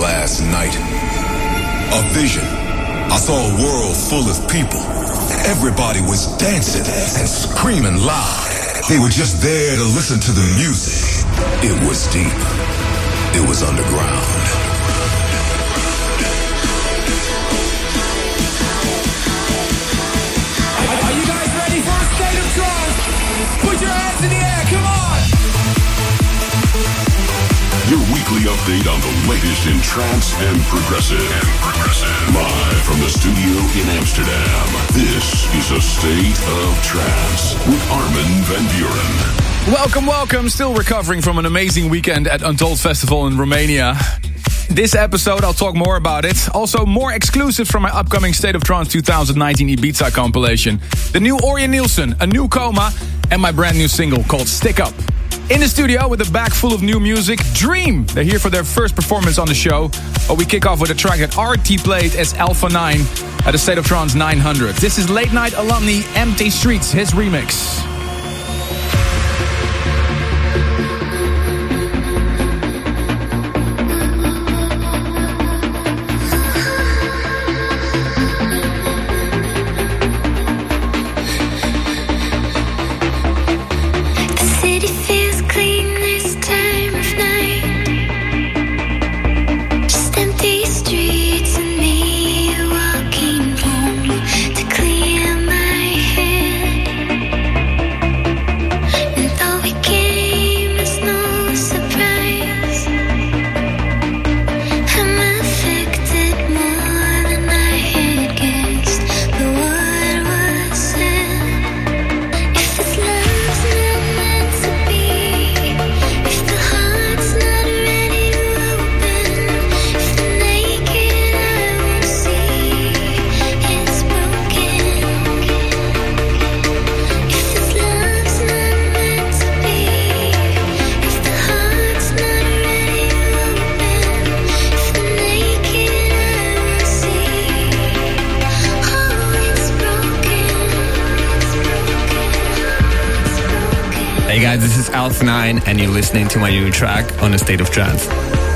last night. A vision. I saw a world full of people. Everybody was dancing and screaming loud. They were just there to listen to the music. It was deep. It was underground. Are you guys ready for a state of trance? Put your hands in the air, come on! Your weekly update on the latest in trance and progressive. Live from the studio in Amsterdam. This is A State of Trance with Armin van Buuren. Welcome. Still recovering from an amazing weekend at Untold Festival in Romania. This episode, I'll talk more about it. Also, more exclusive from my upcoming State of Trance 2019 Ibiza compilation. The new Orjan Nilsen, a new Coma, and my brand new single called Stick Up. In the studio with a bag full of new music, Dream. They're here for their first performance on the show. But we kick off with a track that RT played as Alpha 9 at the State of Trance 900. This is Late Night alumni Empty Streets, his remix. Hey guys, this is Alpha 9 and you're listening to my new track on A State of Trance.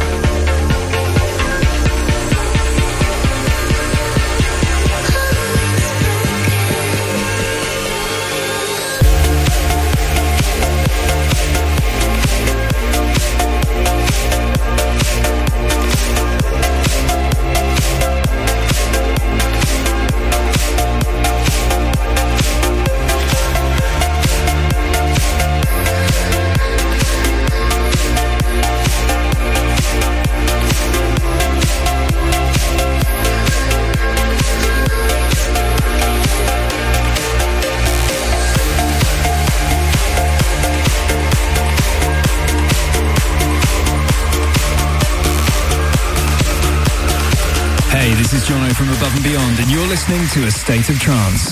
This is Jono from Above and Beyond, and you're listening to A State of Trance.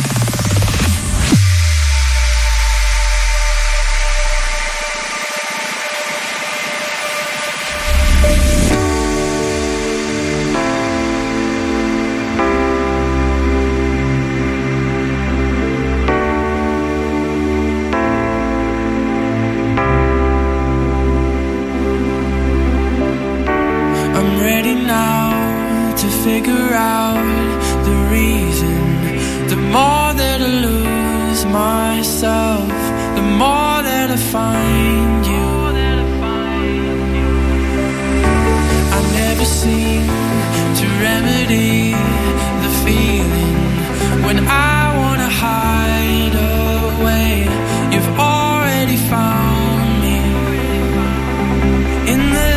Figure out the reason. The more that I lose myself, the more that I find you. I never seem to remedy the feeling when I wanna hide away. You've already found me in the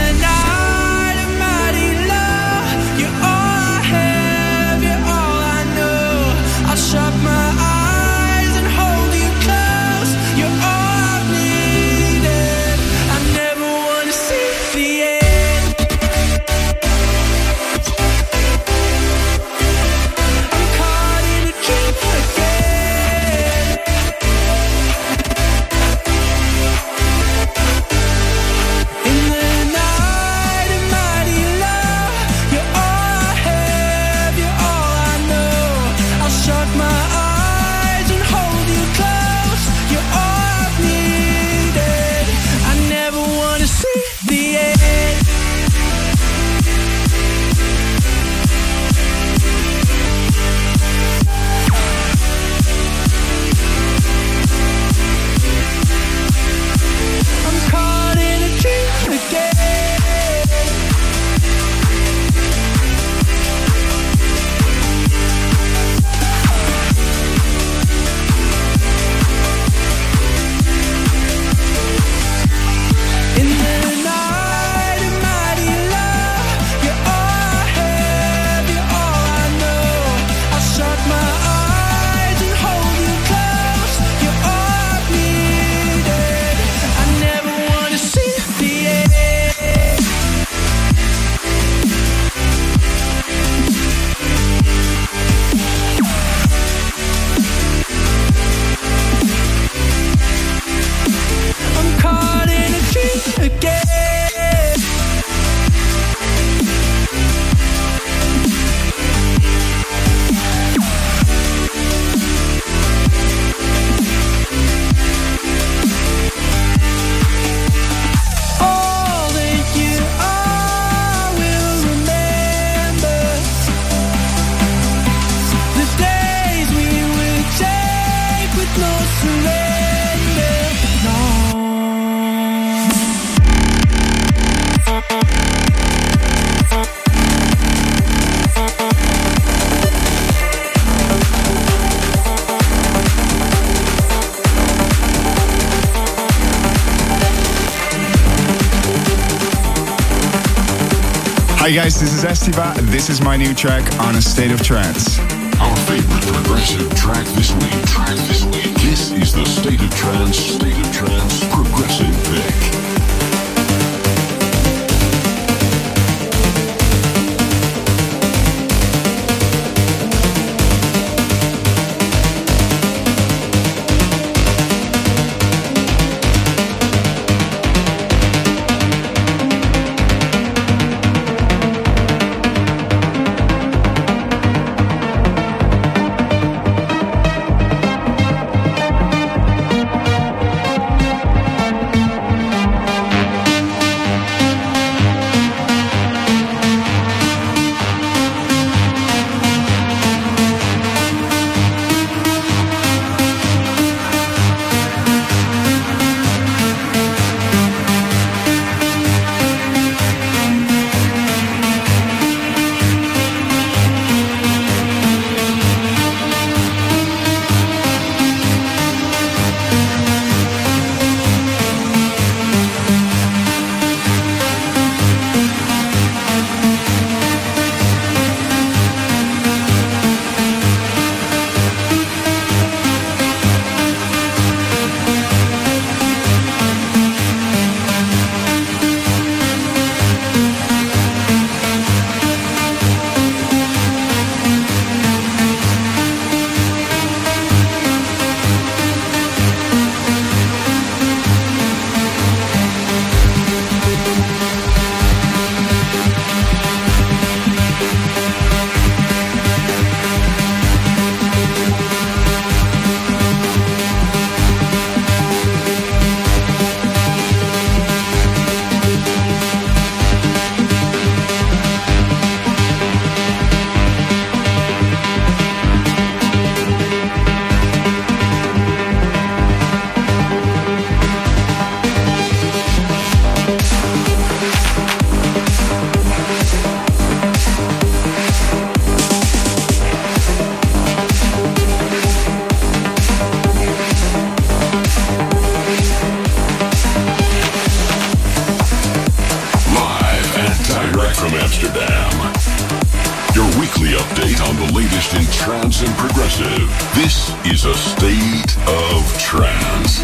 shut my eyes and hold you close. You're all I've needed. I never wanna see the end. I'm caught in a dream again. Hey guys, this is Estiva. This is my new track on A State of Trance. Our favorite progressive track this week. This is the State of Trance progressive pick. from Amsterdam. Your weekly update on the latest in trance and progressive. This is A State of Trance.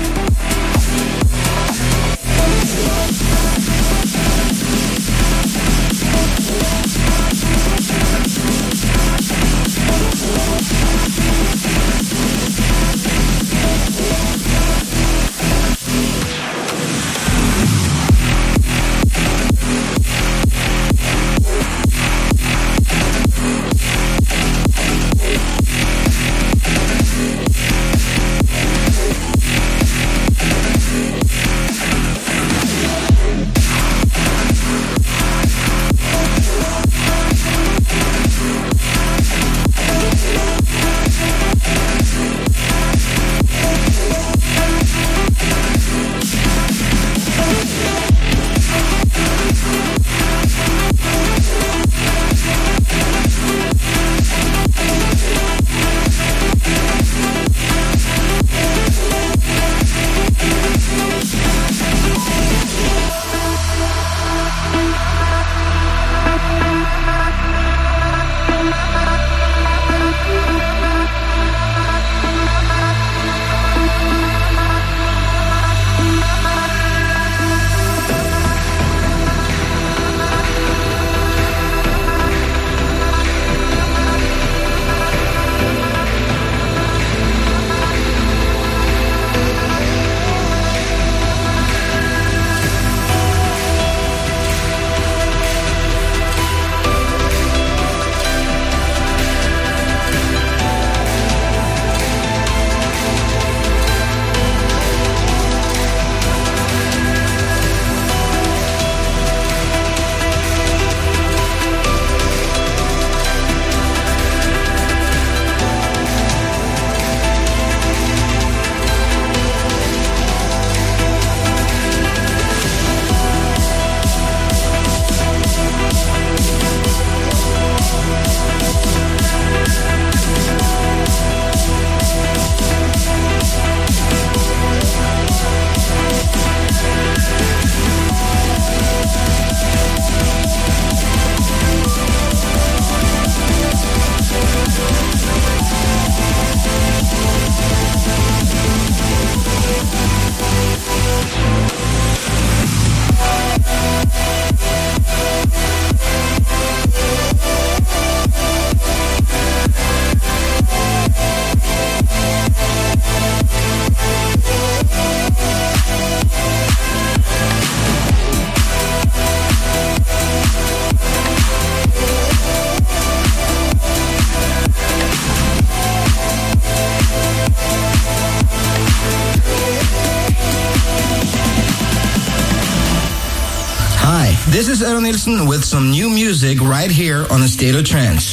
This is Earl Nielsen with some new music right here on A State of Trance.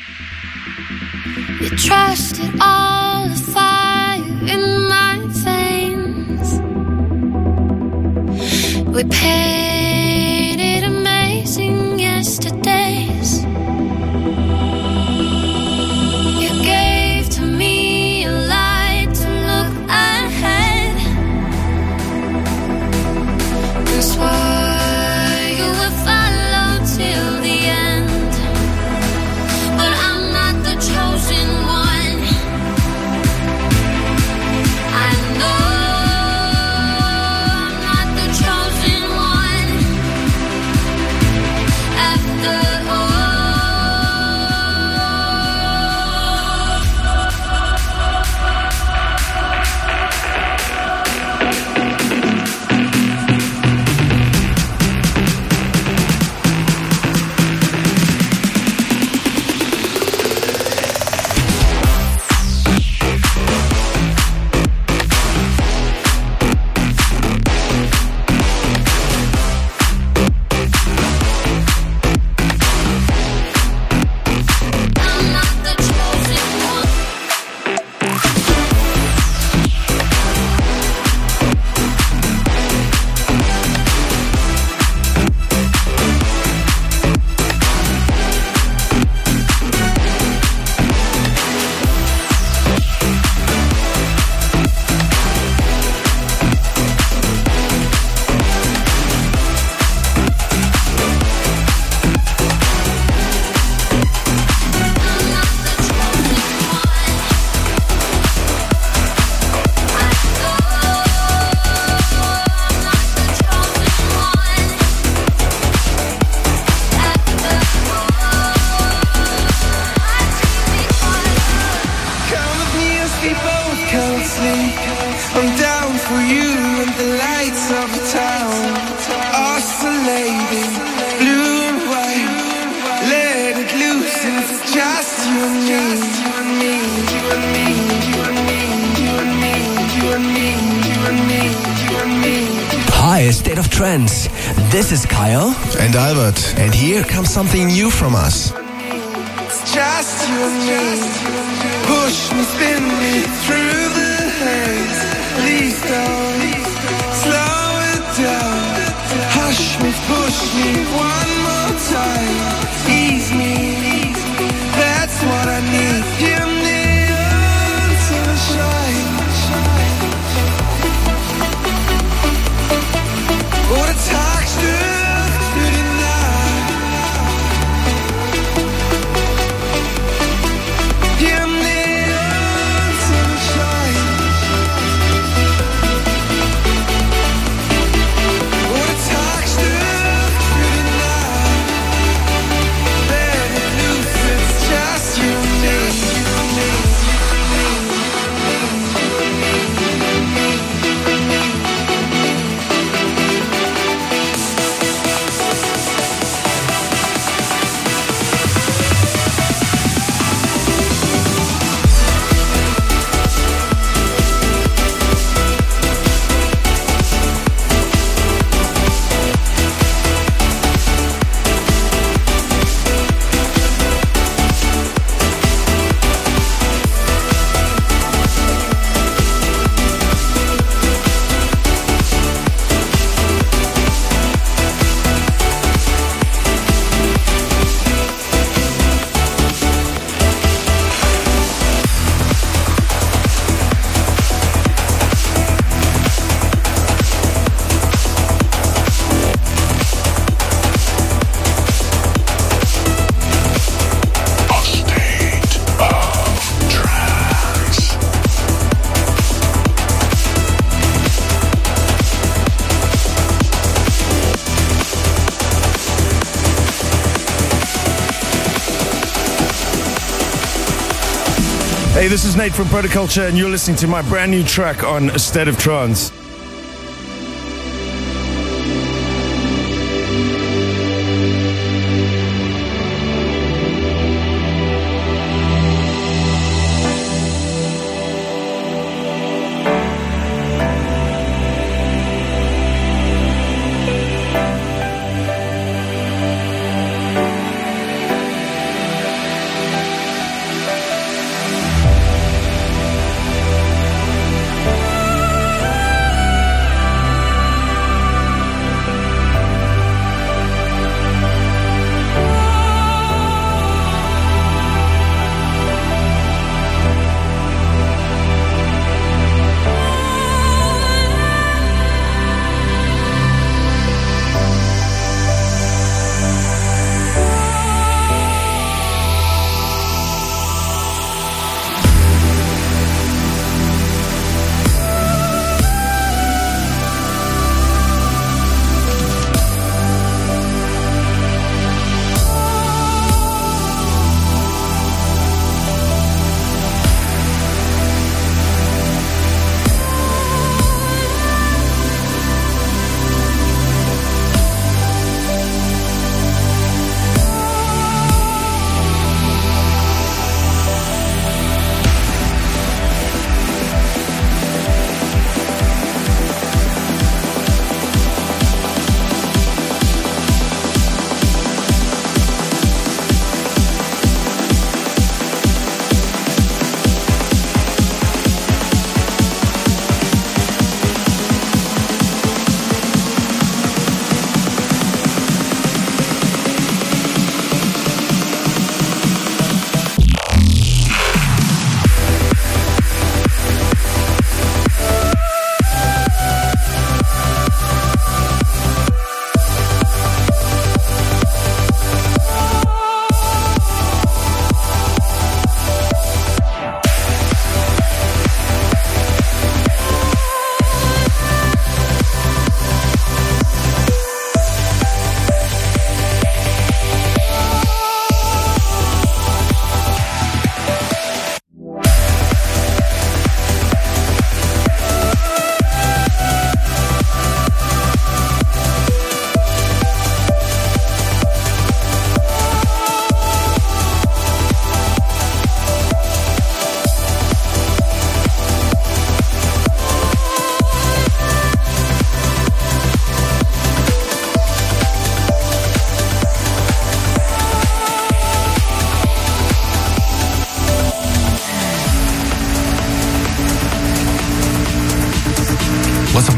You trusted all the fire in my veins. We painted amazing yesterdays. You gave to me a light to look ahead and swore you would follow till the end. But I'm not the chosen one. I know I'm not the chosen one. After all. Hi, State of Trance. This is Kyle. And Albert. And here comes something new from us. It's just you and me. Push me, spin me through the haze. Please don't slow it down. Hush me, push me one more time. Ease me, that's what I need. Give me sunshine. What a texture to deny. Give me sunshine. What a texture to deny. Let it loose, it's just you and me. Hey, this is Nate from Protoculture, and you're listening to my brand new track on A State of Trance.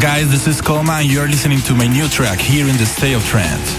guys, this is Coma and you're listening to my new track here in the State of Trance.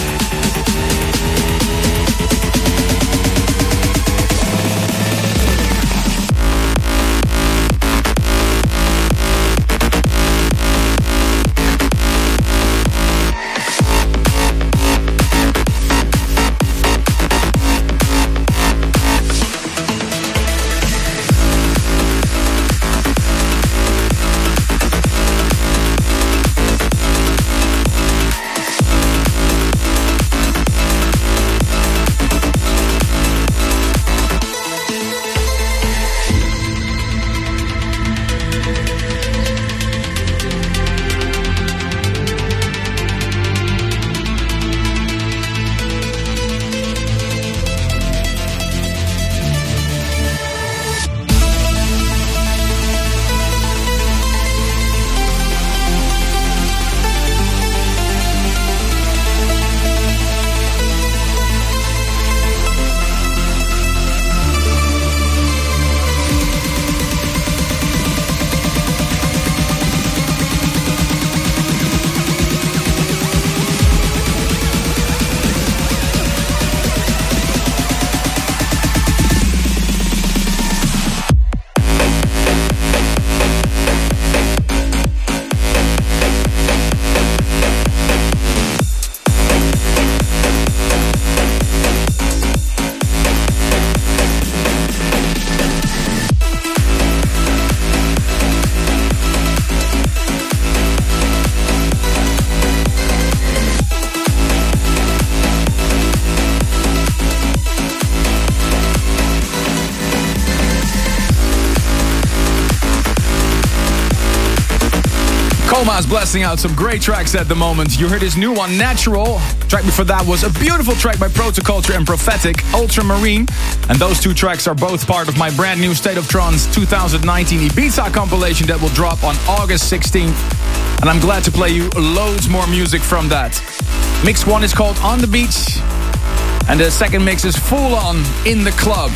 Coma's blasting out some great tracks at the moment. You heard his new one, Natural. Track before that was a beautiful track by Protoculture and Prophetic, Ultramarine. And those two tracks are both part of my brand new State of Trance 2019 Ibiza compilation that will drop on August 16th. And I'm glad to play you loads more music from that. Mix 1 is called On the Beach. And the second mix is Full On in the Club.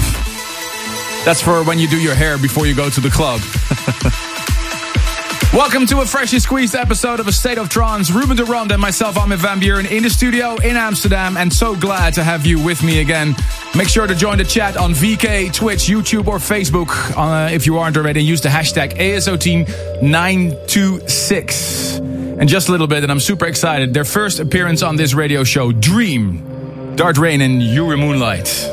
That's for when you do your hair before you go to the club. Welcome to a freshly squeezed episode of A State of Trance. Ruben de Ronde and myself, Armin van Buuren, in the studio in Amsterdam. And so glad to have you with me again. Make sure to join the chat on VK, Twitch, YouTube or Facebook. If you aren't already, use the hashtag ASOTeam926. And just a little bit, and I'm super excited. Their first appearance on this radio show, Dream. Dart Rain and Yuri Moonlight.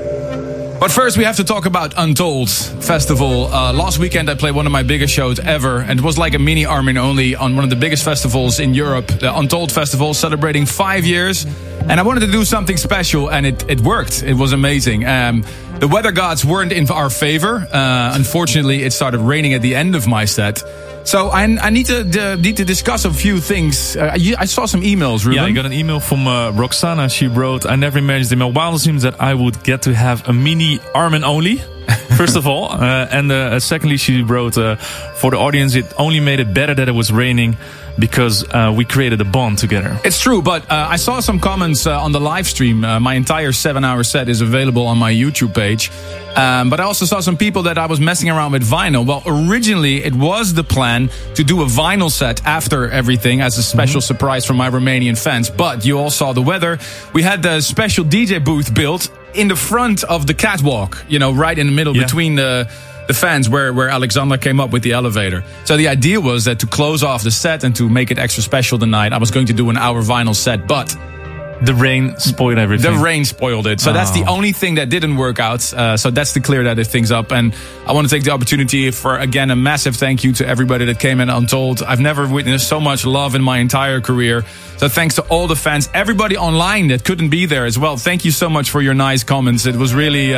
But first, we have to talk about Untold Festival. Last weekend, I played one of my biggest shows ever. And it was like a mini Armin Only on one of the biggest festivals in Europe. The Untold Festival, celebrating 5 years. And I wanted to do something special, and it worked. It was amazing. The weather gods weren't in our favor. Unfortunately, it started raining at the end of my set. So I need to discuss a few things. I saw some emails, Ruben. Yeah, I got an email from Roxana. She wrote, I never imagined in my wildest dreams that I would get to have a mini Armin Only, first of all. And secondly, she wrote, for the audience, it only made it better that it was raining because we created a bond together. It's true, but I saw some comments on the live stream. My entire 7-hour set is available on my YouTube page. But I also saw some people that I was messing around with vinyl. Well, originally it was the plan to do a vinyl set after everything as a special surprise for my Romanian fans. But you all saw the weather. We had the special DJ booth built in the front of the catwalk, you know, right in the middle between the fans where Alexander came up with the elevator. So the idea was that to close off the set and to make it extra special tonight, I was going to do an hour vinyl set, but the rain spoiled everything. The rain spoiled it. So that's the only thing that didn't work out. So that's to clear that things up. And I want to take the opportunity for, again, a massive thank you to everybody that came in Untold. I've never witnessed so much love in my entire career. So thanks to all the fans, everybody online that couldn't be there as well. Thank you so much for your nice comments. It was really...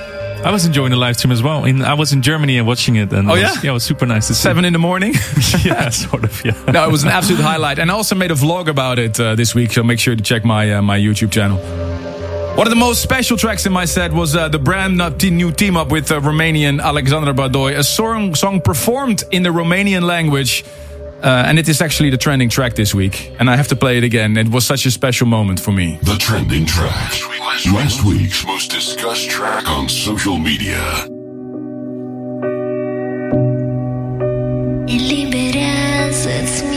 I was enjoying the live stream as well. I was in Germany and watching it. And it was super nice to see. 7 in the morning? Yeah, sort of, yeah. No, it was an absolute highlight. And I also made a vlog about it this week, so make sure to check my YouTube channel. One of the most special tracks in my set was the brand new team up with Romanian Alexander Badoy, a song performed in the Romanian language. And it is actually the trending track this week. And I have to play it again. It was such a special moment for me. The trending track. Last week's most discussed track on social media. Eliberează-ți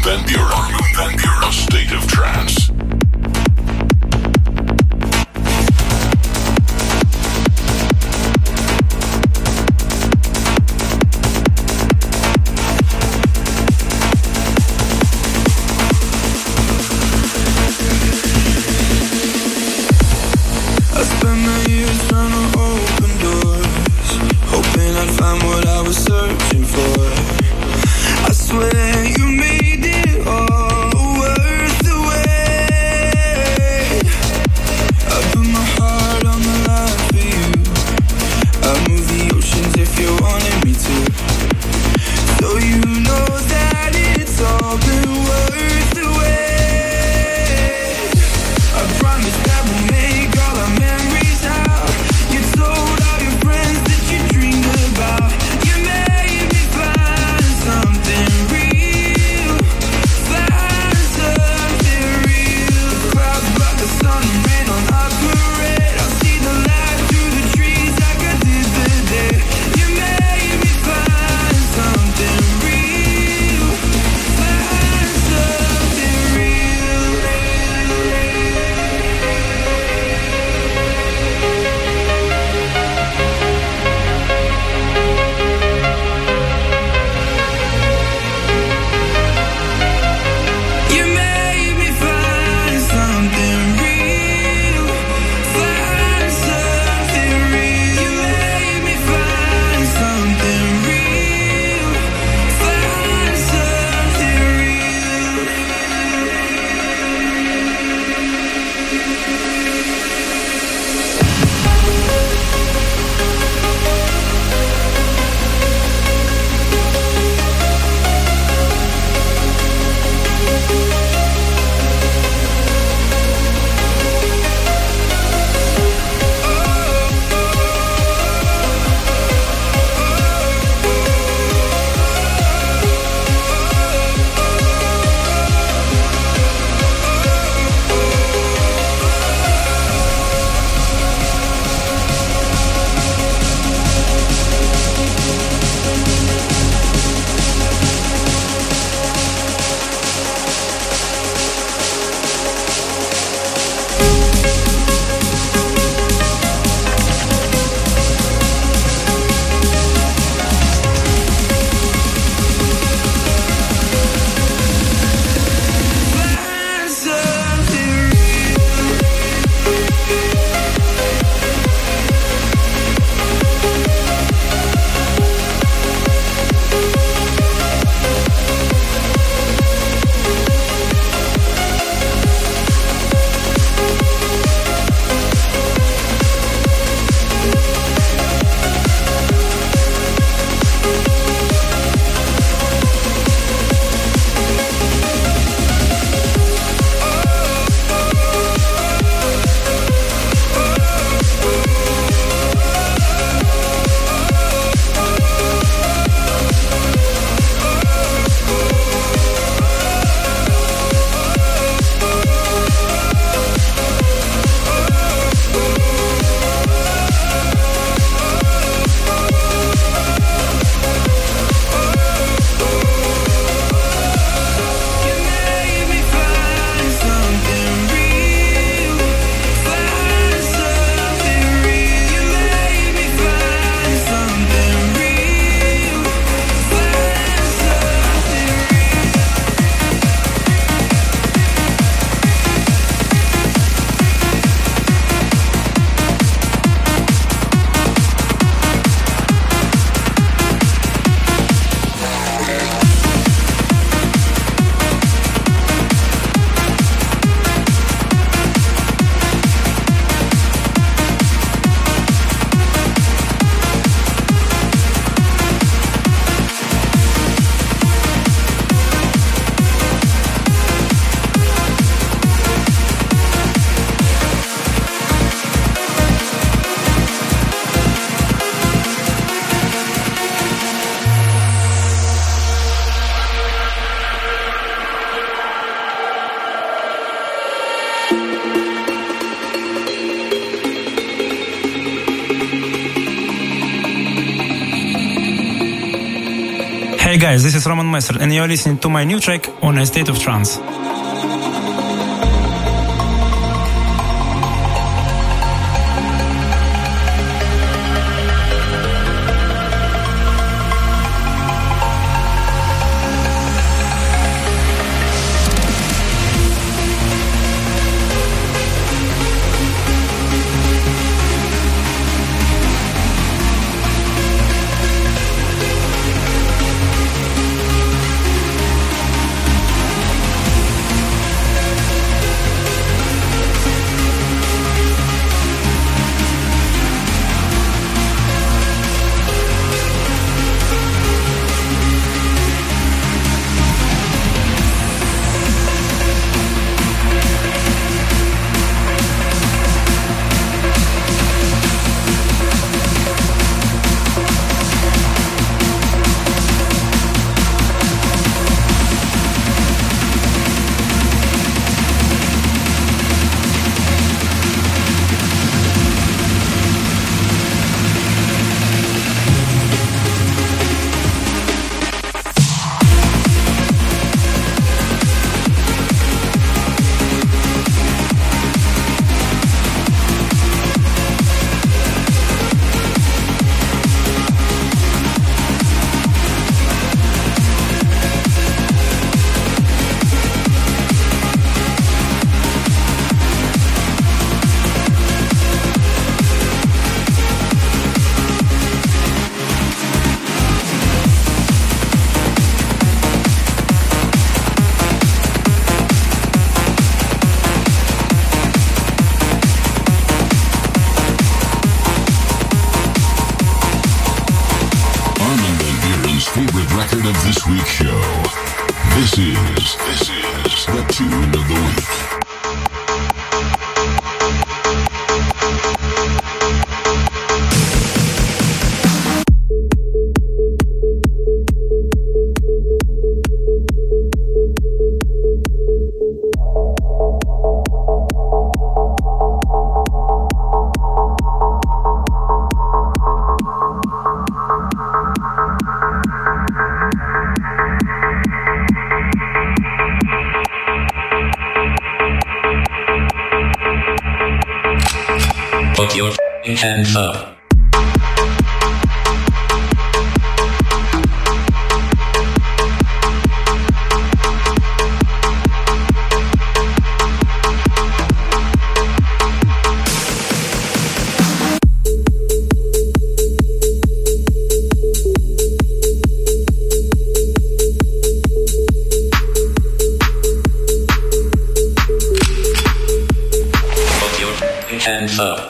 Van Buren. A State of Trance. I spent my years trying to open doors, hoping I'd find what I was searching for. I swear you made it all. Hey guys, this is Roman Messer and you're listening to my new track on A State of Trance. favorite record of this week's show. This is the Tune of the Week. Put your hands up. Put your hands up.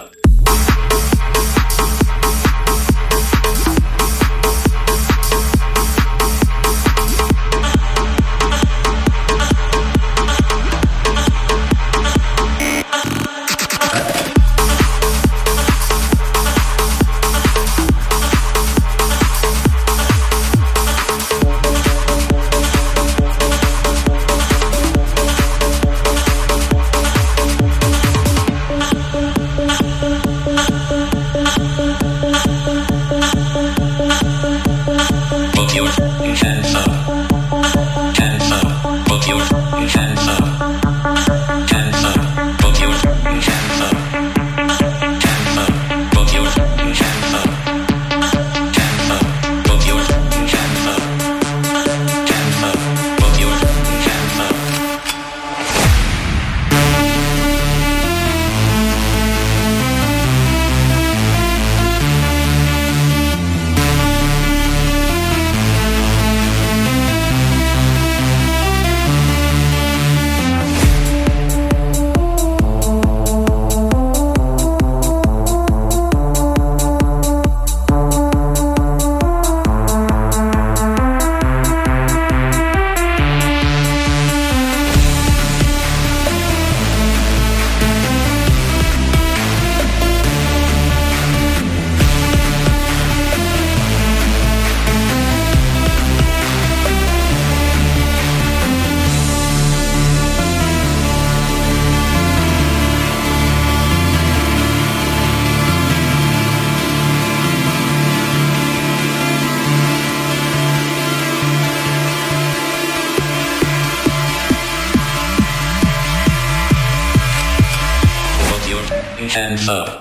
Put your hands up.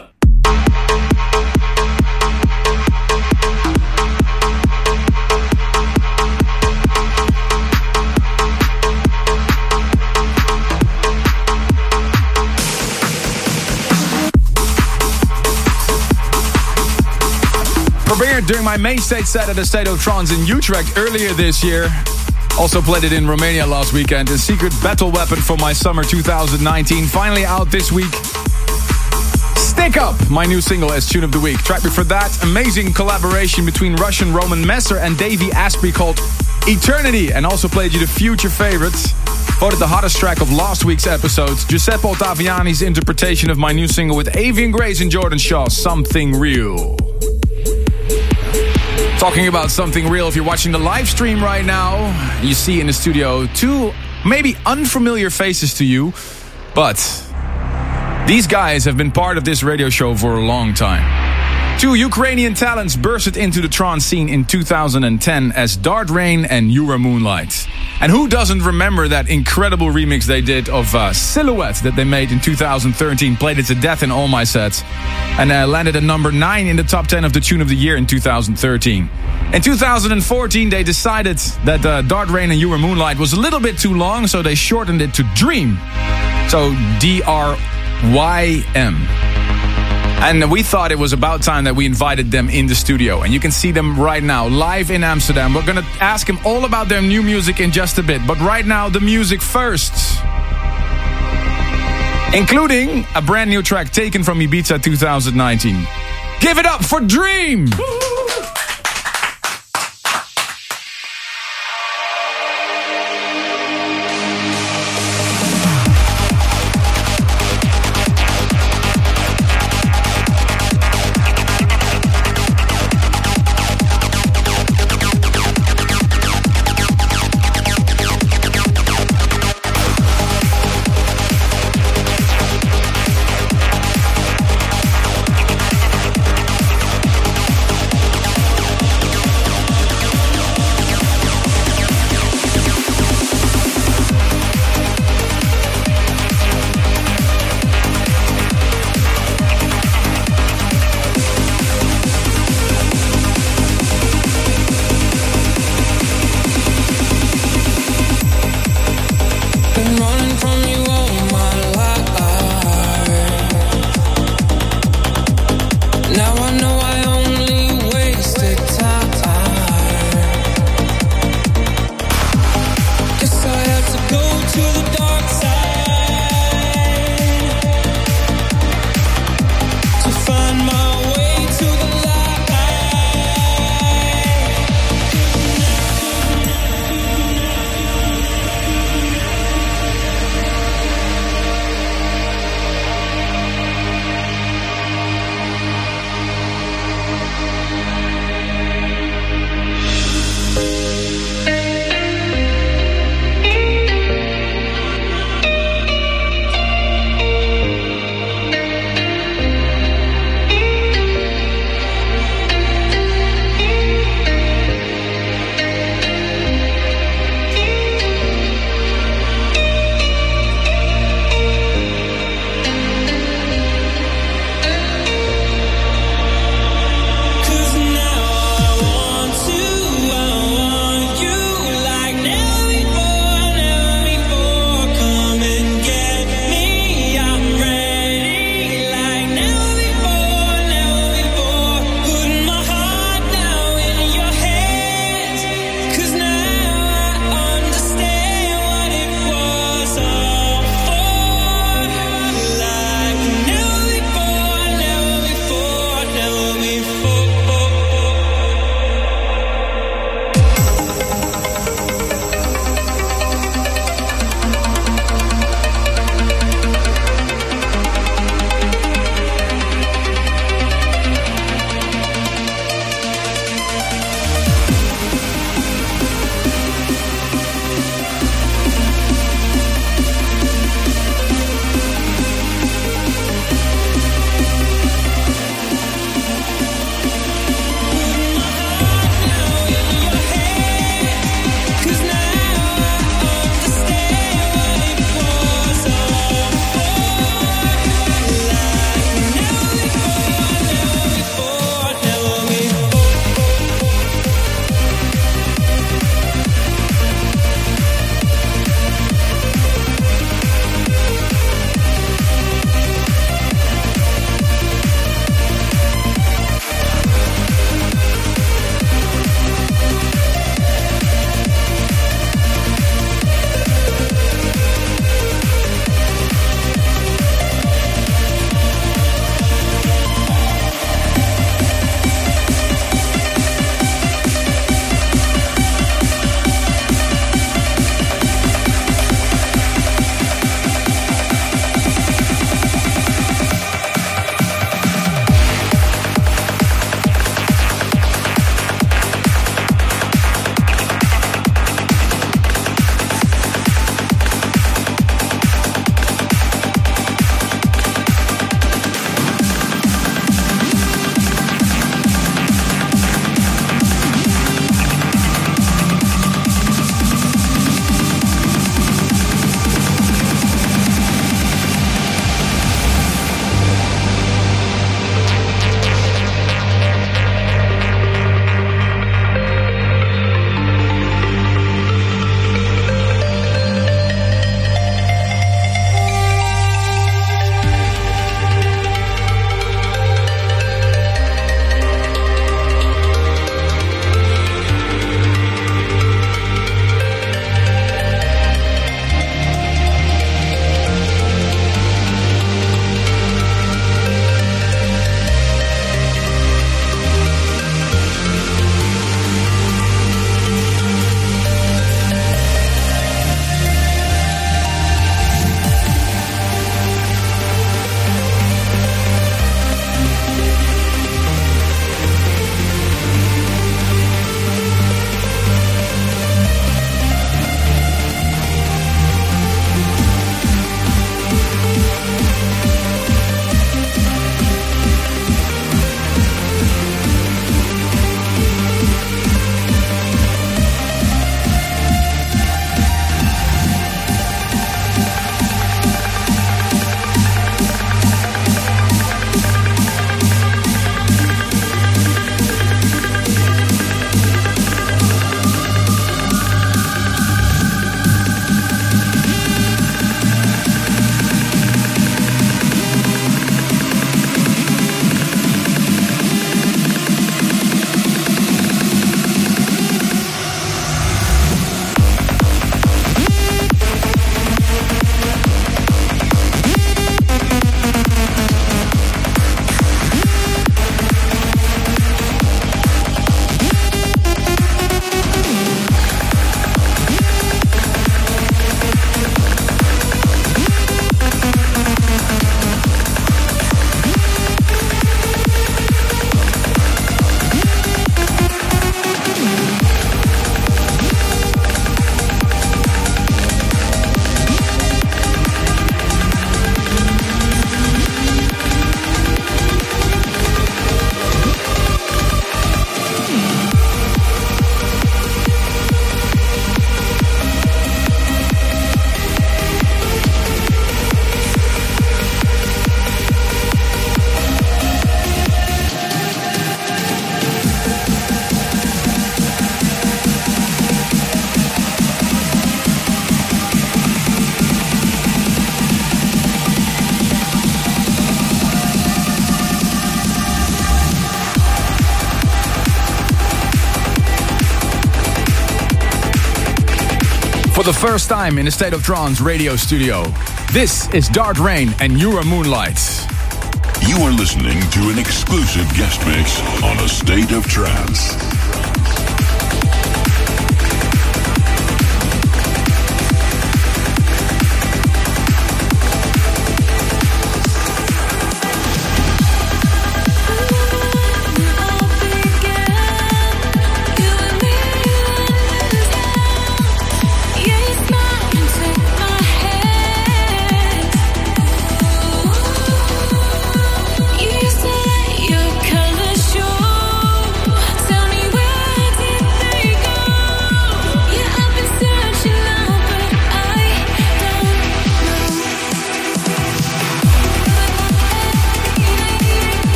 Premiered during my main stage set at the State of Trance in Utrecht earlier this year. Also played it in Romania last weekend. A secret battle weapon for my summer 2019. Finally out this week. Stick Up, my new single as Tune of the Week. Track before that, amazing collaboration between Russian Roman Messer and Davey Asprey called Eternity. And also played you the future favorites. Voted the hottest track of last week's episode. Giuseppe Ottaviani's interpretation of my new single with Avian Grace and Jordan Shaw, Something Real. Talking about something real, if you're watching the live stream right now, you see in the studio two maybe unfamiliar faces to you, but these guys have been part of this radio show for a long time. Two Ukrainian talents bursted into the trance scene in 2010 as Dart Rain and Eura Moonlight. And who doesn't remember that incredible remix they did of Silhouette that they made in 2013, played it to death in all my sets, and landed at number 9 in the top 10 of the Tune of the Year in 2013. In 2014, they decided that Dart Rain and Eura Moonlight was a little bit too long, so they shortened it to Dream. So DRYM. And we thought it was about time that we invited them in the studio. And you can see them right now, live in Amsterdam. We're going to ask them all about their new music in just a bit. But right now, the music first. Including a brand new track taken from Ibiza 2019. Give it up for Dream! the first time in the State of Trance radio studio. This is Dart Rain and Euro Moonlight. You are listening to an exclusive guest mix on A State of Trance. Tell me where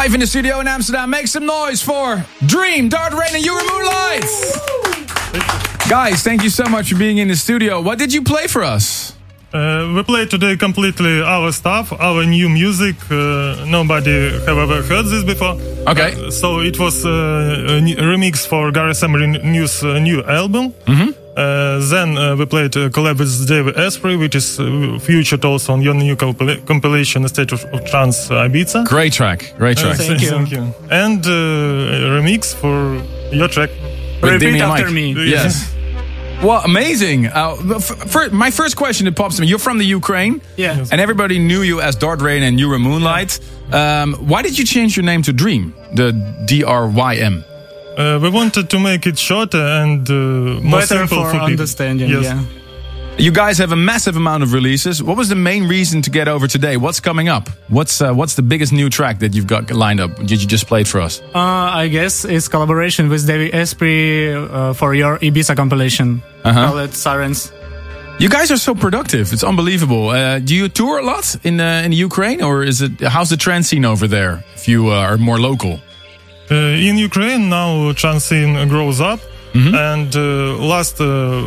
Live in the studio in Amsterdam, make some noise for Dream, Dart Rain and Euro Moonlight. Guys, thank you so much for being in the studio. What did you play for us? We played today completely our stuff, our new music. Nobody have ever heard this before. Okay. So it was a remix for Gareth Emery's new album. Then we played a collab with David Asprey, which is featured also on your new compilation, State of Trance Ibiza. Great track. Thank you. And a remix for your track. Repeat after me. Yes. Well, amazing. My first question that pops to me, you're from the Ukraine. Yeah. And everybody knew you as Dart Rain and Euro Moonlight. Why did you change your name to Dream? The DRYM. We wanted to make it shorter and more better simple for understanding. Yes. Yeah. You guys have a massive amount of releases. What was the main reason to get over today? What's coming up? What's the biggest new track that you've got lined up? Did you just play it for us? I guess it's collaboration with David Asprey for your Ibiza compilation. Called Sirens. You guys are so productive. It's unbelievable. Do you tour a lot in the Ukraine, or how's the trance scene over there? If you are more local. In Ukraine now, trance scene grows up, and last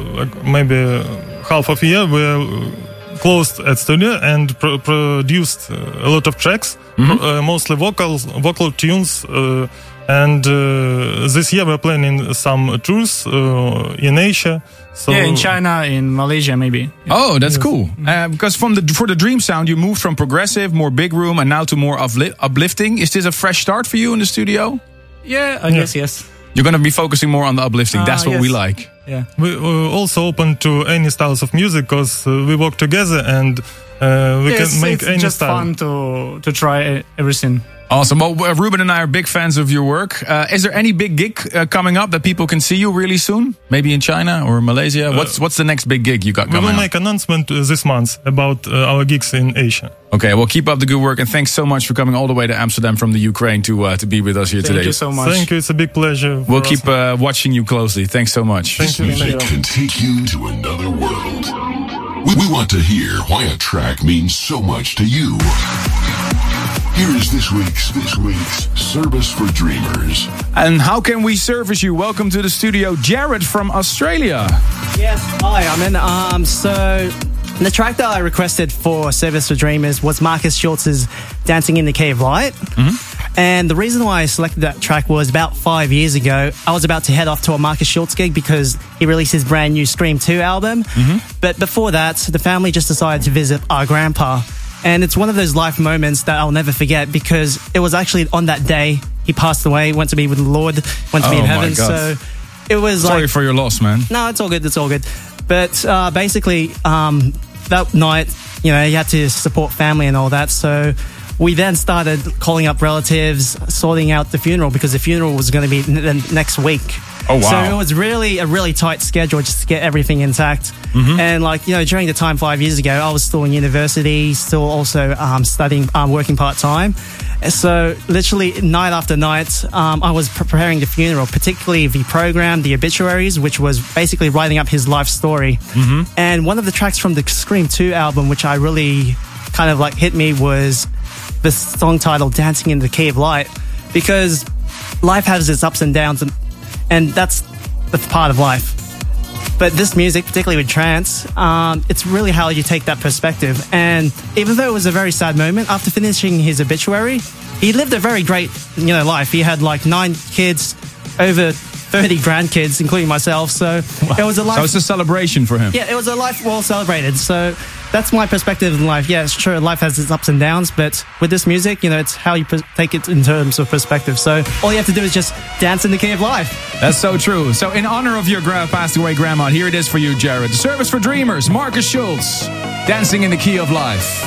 maybe half of a year we closed at studio and produced a lot of tracks, mostly vocal tunes. And this year we're planning some tours in Asia. So in China, in Malaysia, maybe. Oh, that's cool. Because for the Dream sound, you moved from progressive, more big room, and now to more uplifting. Is this a fresh start for you in the studio? Yeah, I guess yes. You're going to be focusing more on the uplifting. That's what we like. Yeah. We're also open to any styles of music because we work together and we can make any style. It's just fun to try everything. Awesome. Well, Ruben and I are big fans of your work. Is there any big gig coming up that people can see you really soon? Maybe in China or Malaysia? What's the next big gig you got coming up? We will make an announcement this month about our gigs in Asia. Okay, well, keep up the good work, and thanks so much for coming all the way to Amsterdam from the Ukraine to be with us here today. Thank you so much. Thank you. It's a big pleasure. We'll keep watching you closely. Thanks so much. Thank you. Music can take you to another world. We want to hear why a track means so much to you. Here is this week's Service for Dreamers. And how can we service you? Welcome to the studio, Jared from Australia. Yes, hi, I'm in. So the track that I requested for Service for Dreamers was Marcus Schultz's Dancing in the Key of Light. And the reason why I selected that track was about 5 years ago. I was about to head off to a Marcus Schultz gig because he released his brand new Scream 2 album. But before that, the family just decided to visit our grandpa. And it's one of those life moments that I'll never forget because it was actually on that day he passed away, went to be with the Lord, went to be in heaven. So it was Sorry for your loss, man. No, it's all good. It's all good. But basically, that night, you know, you had to support family and all that. So we then started calling up relatives, sorting out the funeral because the funeral was going to be the next week. Oh, wow. So it was really a really tight schedule just to get everything intact. And like, you know, during the time 5 years ago, I was still in university, still also studying, working part-time. So literally night after night, I was preparing the funeral, particularly the program, the obituaries, which was basically writing up his life story. And one of the tracks from the Scream 2 album, which I really kind of like hit me, was the song titled Dancing in the Key of Light, because life has its ups and downs, and that's part of life. But this music, particularly with trance, it's really how you take that perspective. And even though it was a very sad moment, after finishing his obituary, he lived a very great, you know, life. He had like 9 kids, over 30 grandkids, including myself. So it was a life. So it's a celebration for him. Yeah, it was a life well celebrated. So that's my perspective in life. Yeah, it's true. Life has its ups and downs, but with this music, you know, it's how you take it in terms of perspective. So all you have to do is just dance in the key of life. That's so true. So in honor of your passed away grandma, here it is for you, Jared. Service for Dreamers, Marcus Schultz, Dancing in the Key of Life.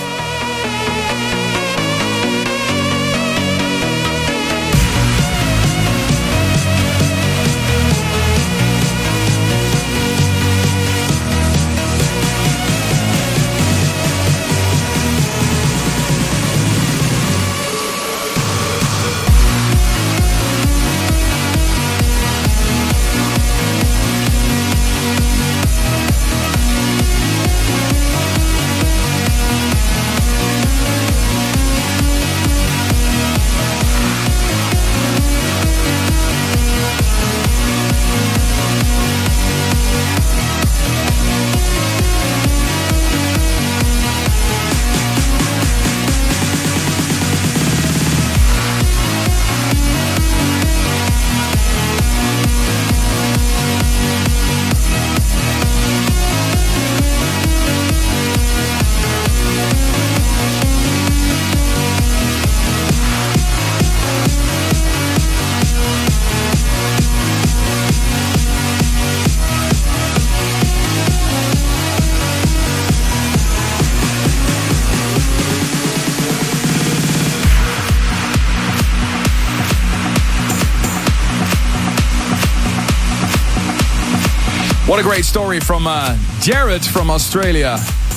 What a great story from Jared from Australia.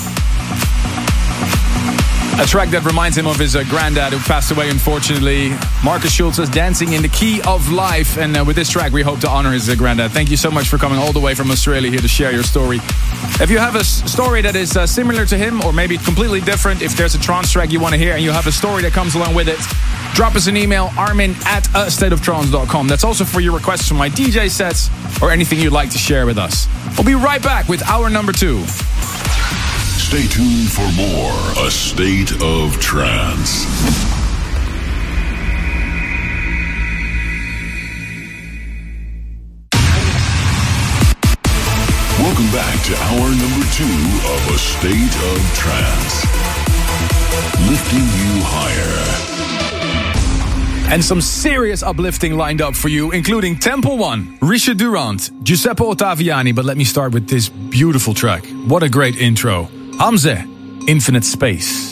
A track that reminds him of his granddad who passed away, unfortunately. Marcus Schulz is Dancing in the Key of Life. And with this track, we hope to honor his granddad. Thank you so much for coming all the way from Australia here to share your story. If you have a story that is similar to him or maybe completely different, if there's a trance track you want to hear and you have a story that comes along with it, drop us an email, armin@astateoftrance.com. That's also for your requests for my DJ sets or anything you'd like to share with us. We'll be right back with hour number 2. Stay tuned for more A State of Trance. Welcome back to hour number 2 of A State of Trance. Lifting you higher. And some serious uplifting lined up for you, including Temple One, Richard Durand, Giuseppe Ottaviani. But let me start with this beautiful track. What a great intro. Hamze, Infinite Space.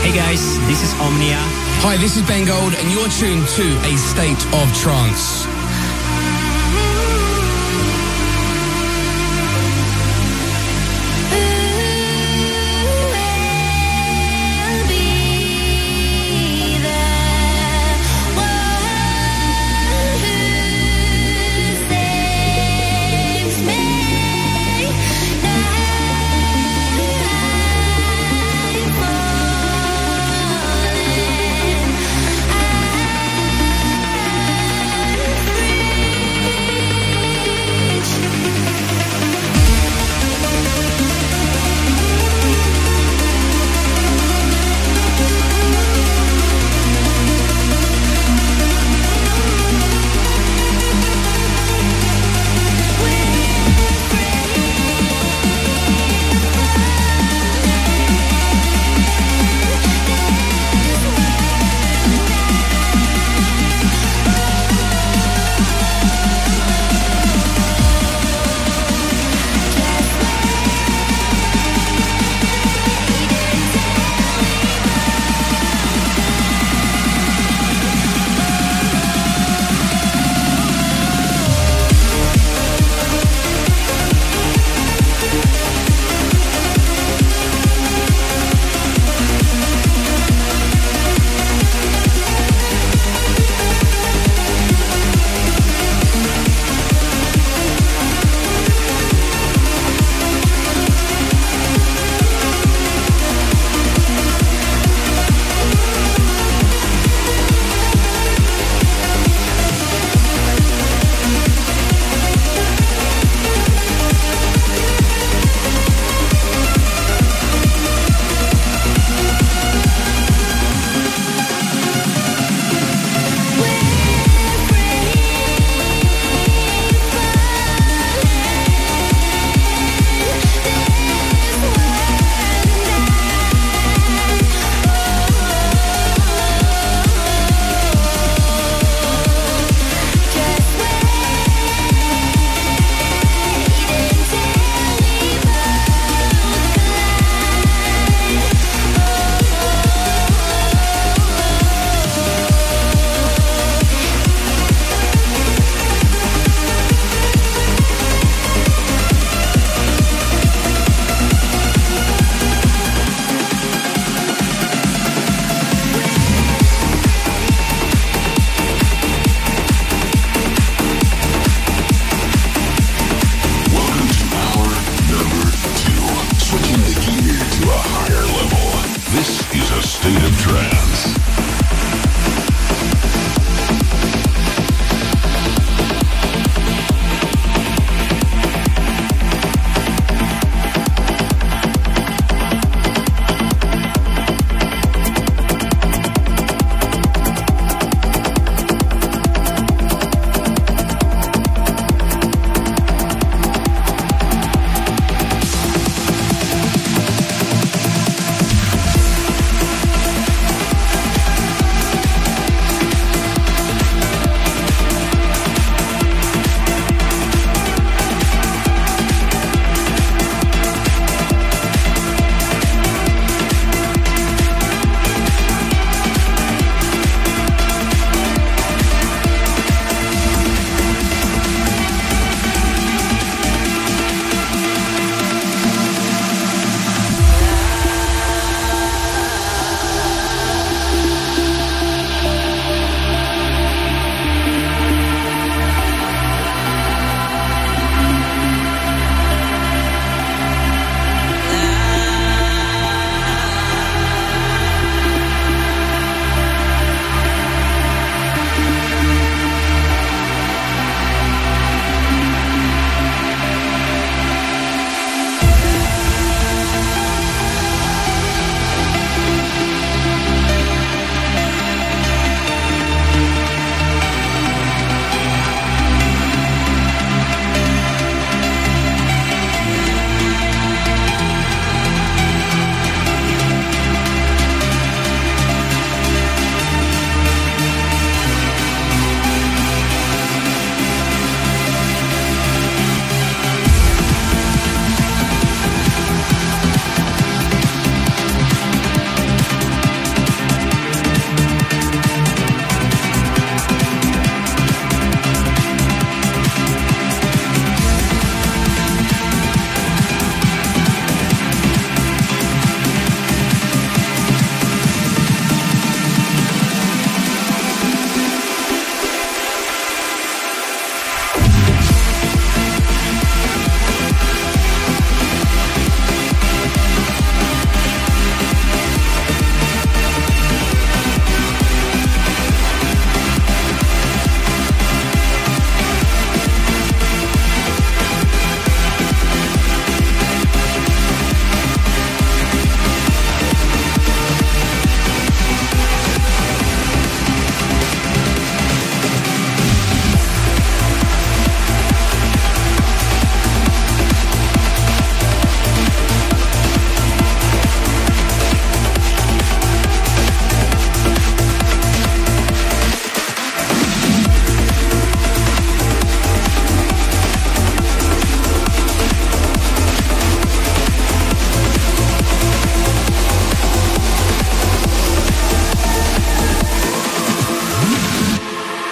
Hey guys, this is Omnia. Hi, this is Ben Gold, and you're tuned to A State of Trance.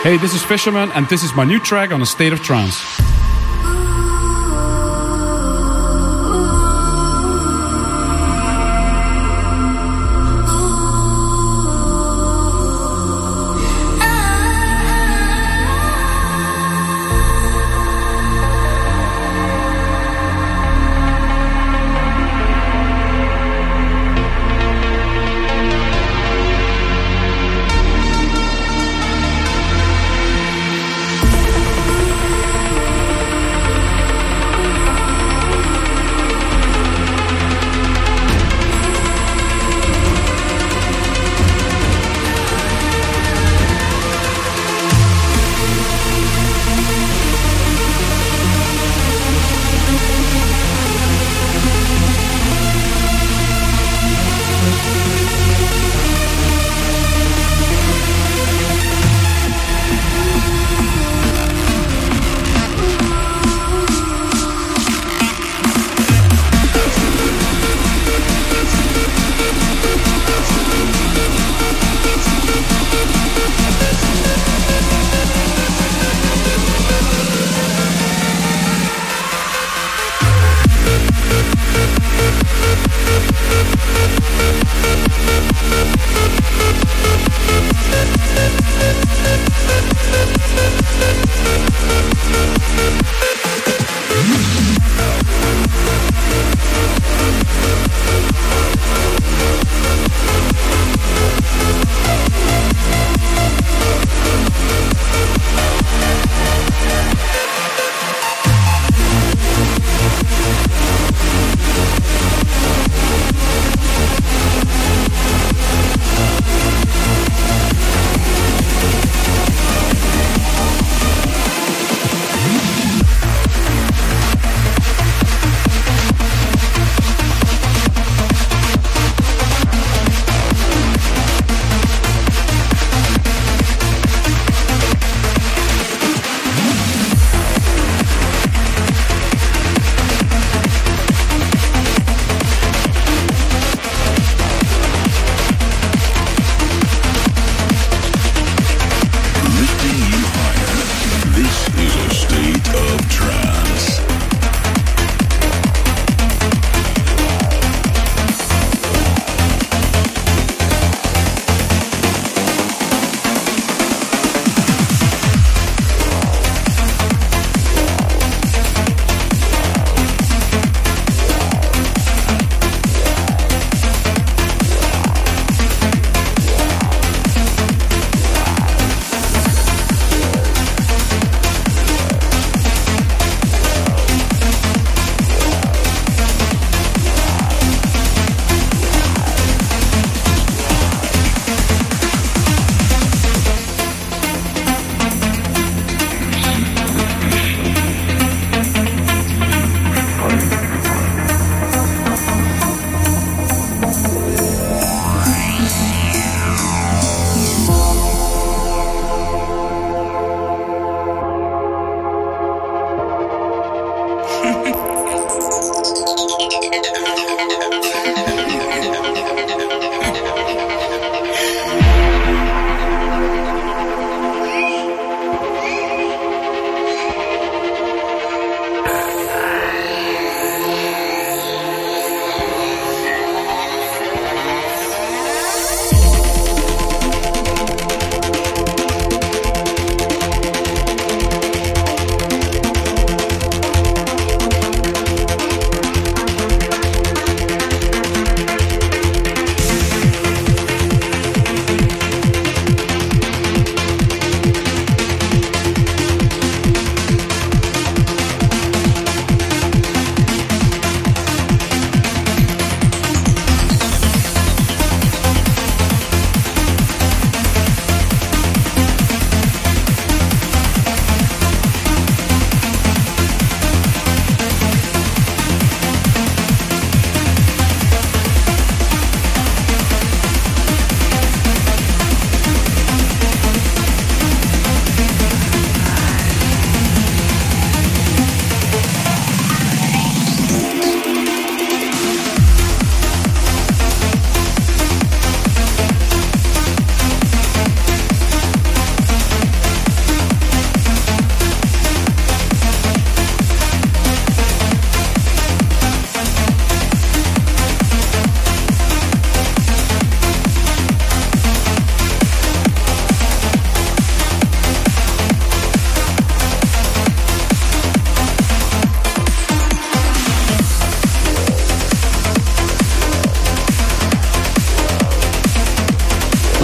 Hey, this is Fisherman, and this is my new track on A State of Trance.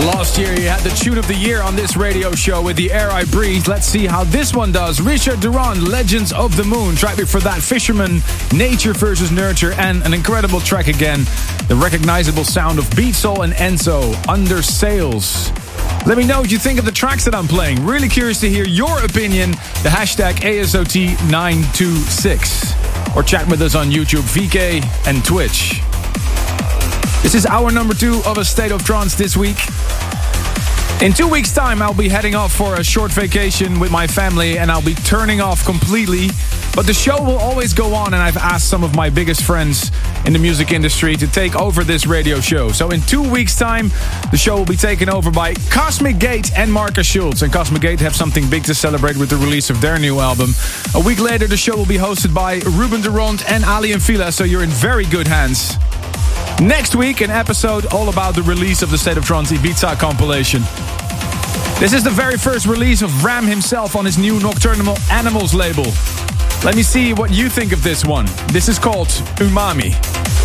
Last year, you had the tune of the year on this radio show with The Air I Breathe. Let's see how this one does. Richard Durand, Legends of the Moon. Track before that, Fisherman, Nature versus Nurture. And an incredible track again, the recognizable sound of Beat Soul and Enzo, Under Sails. Let me know what you think of the tracks that I'm playing. Really curious to hear your opinion. The hashtag ASOT926. Or chat with us on YouTube, VK, and Twitch. This is hour number 2 of A State of Trance this week. In 2 weeks' time, I'll be heading off for a short vacation with my family, and I'll be turning off completely. But the show will always go on, and I've asked some of my biggest friends in the music industry to take over this radio show. So in 2 weeks' time, the show will be taken over by Cosmic Gate and Marcus Schultz. And Cosmic Gate have something big to celebrate with the release of their new album. A week later, the show will be hosted by Ruben Durand and Ali and Fila, so you're in very good hands. Next week, an episode all about the release of the State of Trance Ibiza compilation. This is the very first release of Ram himself on his new Nocturnal Animals label. Let me see what you think of this one. This is called Umami.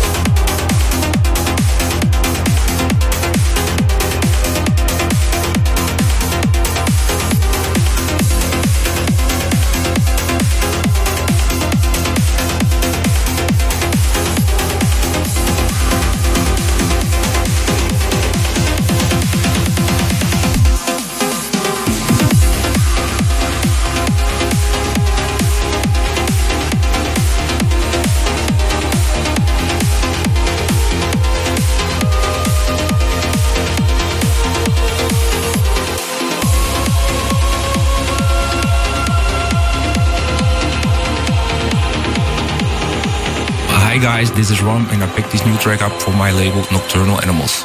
Hi guys, this is Ron and I picked this new track up for my label Nocturnal Animals.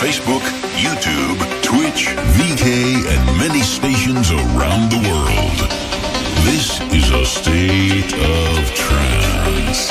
Facebook, YouTube, Twitch, VK, and many stations around the world. This is a state of trance.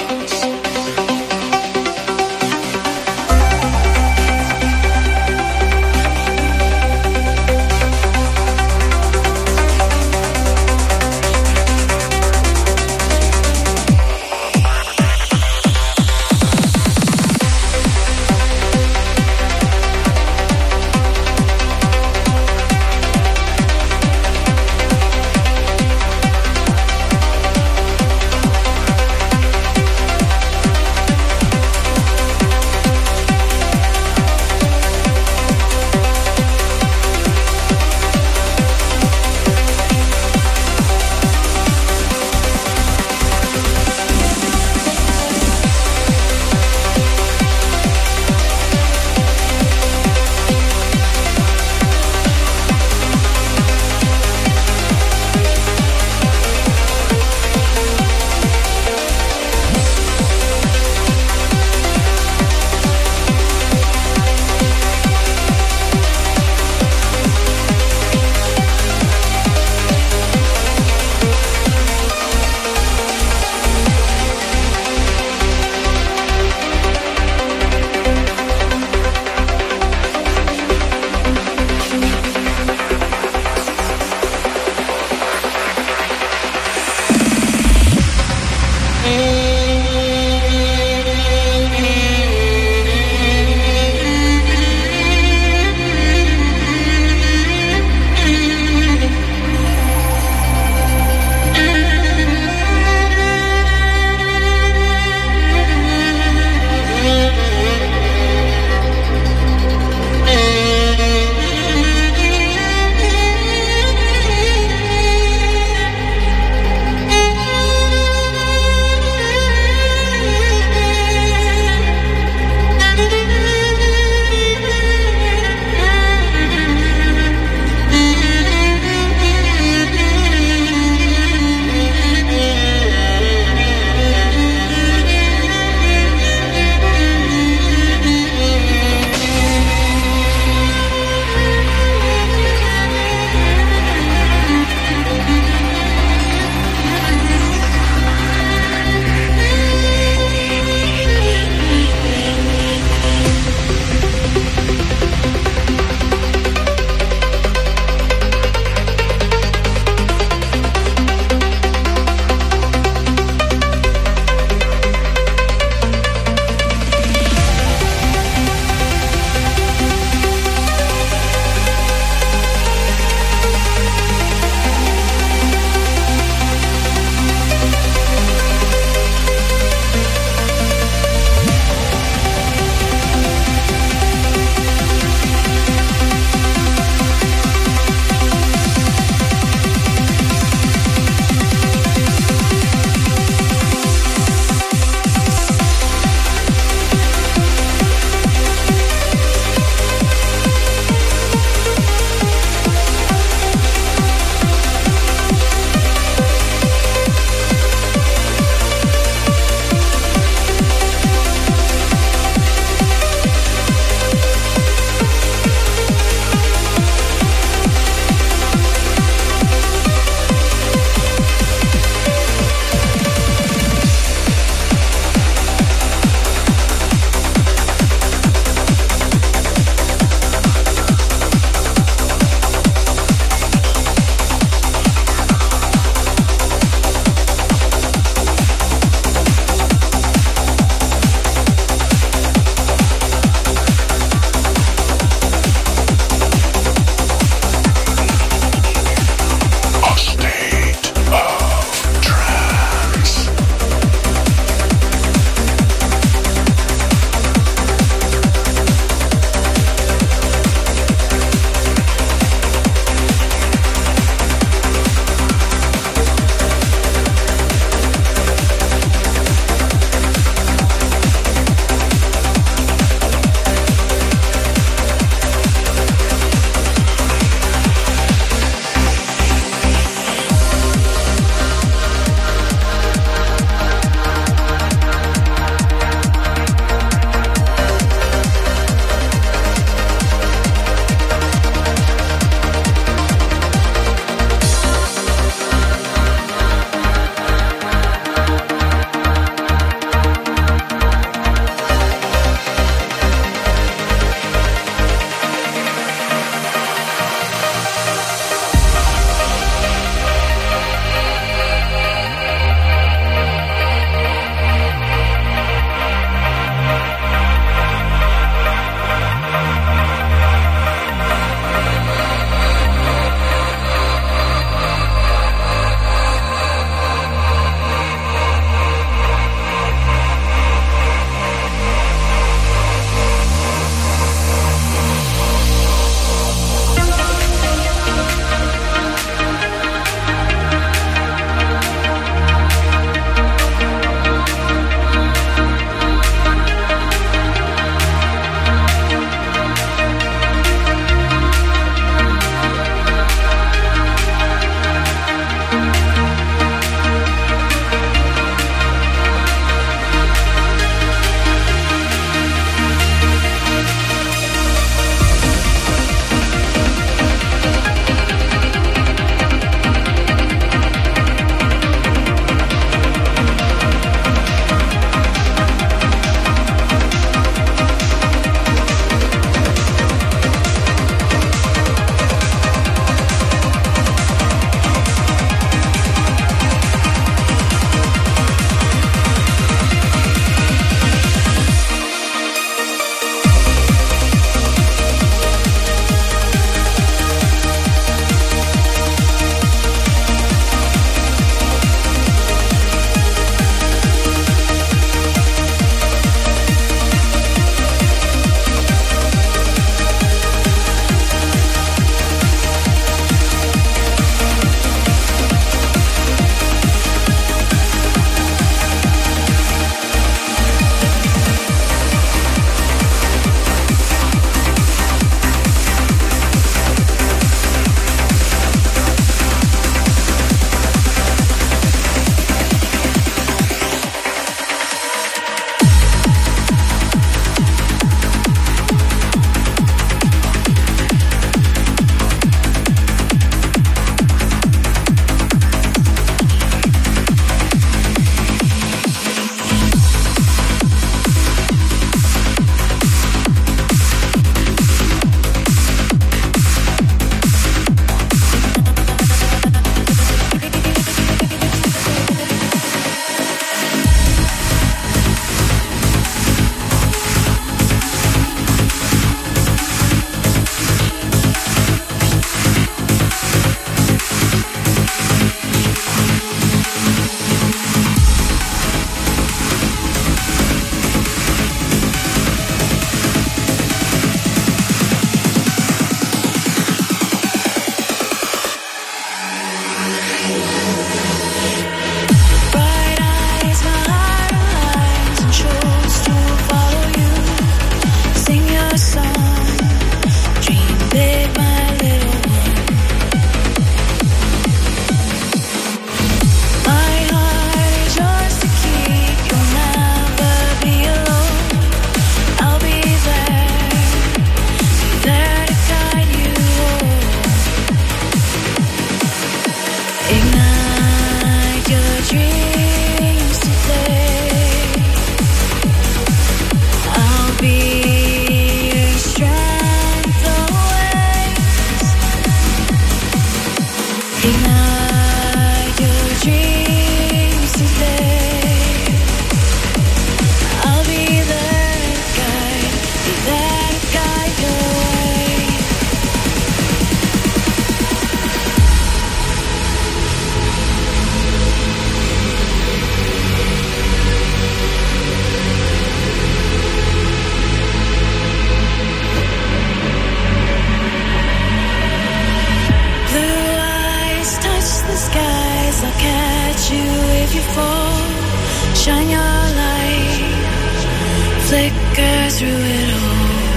flicker through it all.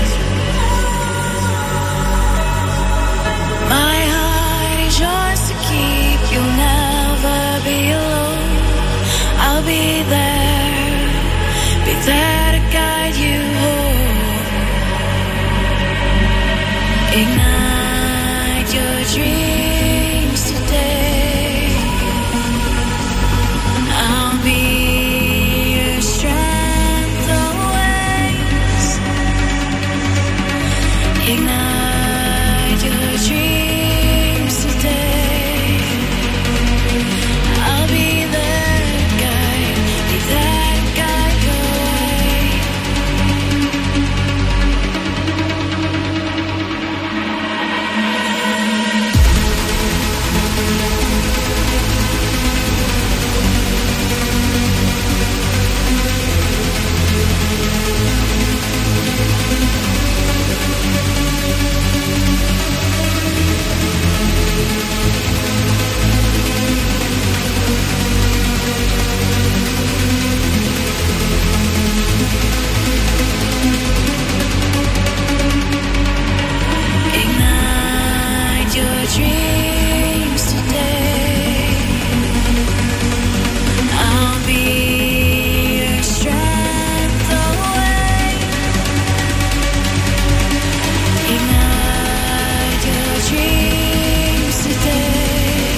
My heart is yours to keep. You'll never be alone. I'll be there to guide you home. Ignite your dreams today. I'll be your strength always. Ignite your dreams today. I'll be there to guide, be there to guide your way. Ignite your dreams today. I'll be your strength always. Ignite your dreams today.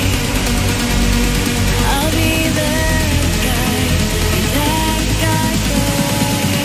I'll be there to guide, be there to guide the way.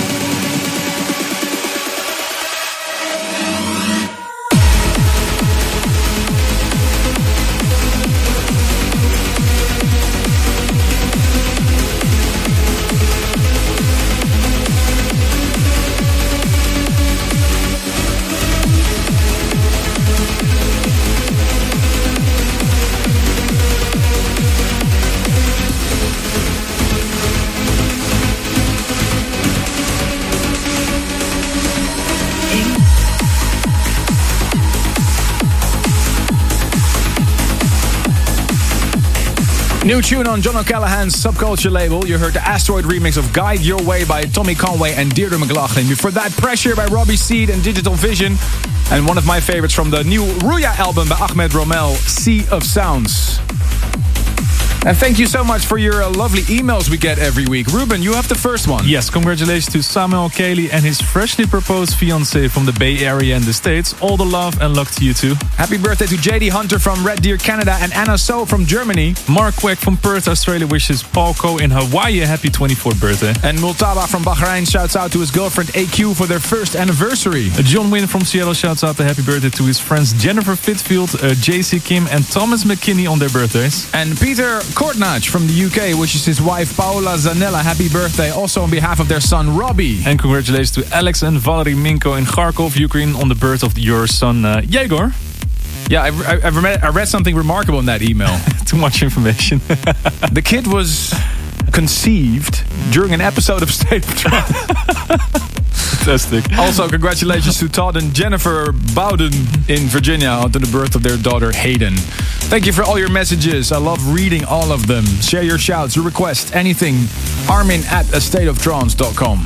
New tune on John O'Callaghan's Subculture label. You heard the Asteroid remix of Guide Your Way by Tommy Conway and Deirdre McLaughlin. Before that, Pressure by Robbie Seed and Digital Vision. And one of my favorites from the new Ruya album by Ahmed Romel, Sea of Sounds. And thank you so much for your lovely emails we get every week. Ruben, you have the first one. Yes, congratulations to Samuel Cayley and his freshly proposed fiancée from the Bay Area in the States. All the love and luck to you too. Happy birthday to JD Hunter from Red Deer, Canada, and Anna So from Germany. Mark Quack from Perth, Australia wishes Paul Coe in Hawaii a happy 24th birthday. And Multaba from Bahrain shouts out to his girlfriend AQ for their first anniversary. John Wynn from Seattle shouts out a happy birthday to his friends Jennifer Fitfield, JC Kim and Thomas McKinney on their birthdays. And Peter Kortnach from the UK wishes his wife Paola Zanella happy birthday, also on behalf of their son Robbie. And congratulations to Alex and Valerie Minko in Kharkov, Ukraine on the birth of your son Yegor. Yeah, I read something remarkable in that email. Too much information. The kid was conceived during an episode of State of Trance. Fantastic. Also, congratulations to Todd and Jennifer Bowden in Virginia on the birth of their daughter Hayden. Thank you for all your messages. I love reading all of them. Share your shouts, your requests, anything. Armin@astateoftrance.com.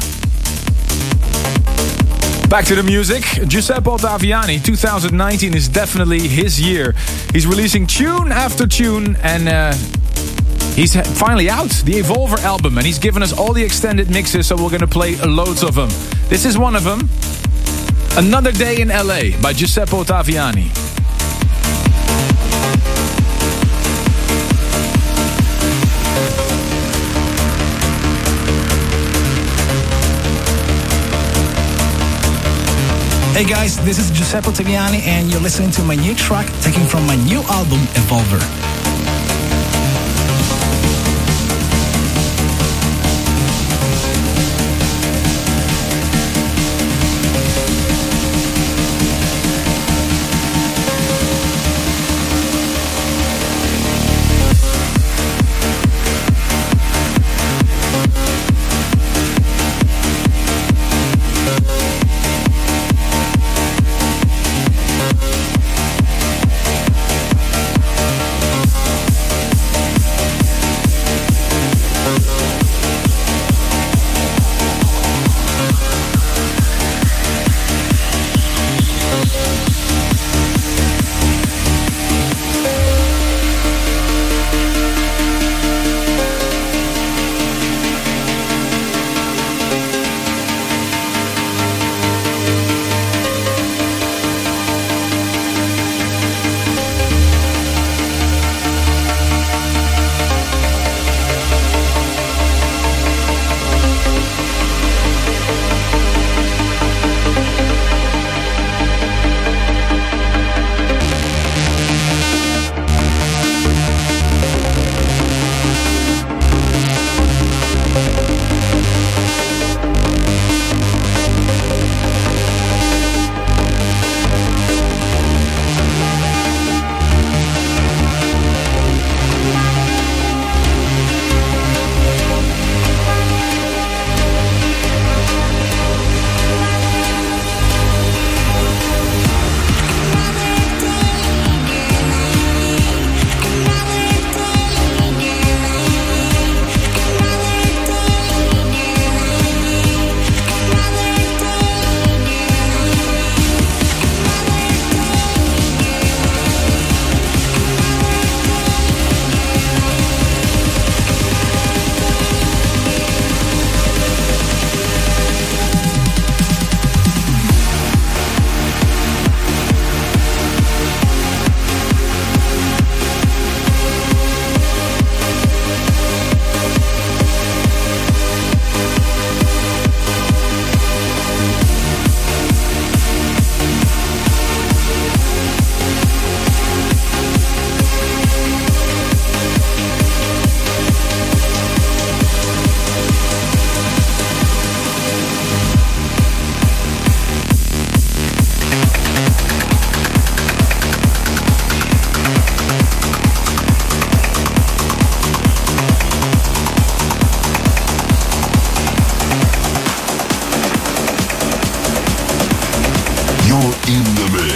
Back to the music. Giuseppe Ottaviani, 2019 is definitely his year. He's releasing tune after tune and he's finally out, the Evolver album, and he's given us all the extended mixes, so we're going to play loads of them. This is one of them. Another Day in LA by Giuseppe Ottaviani. Hey guys, this is Giuseppe Ottaviani and you're listening to my new track taken from my new album, Evolver.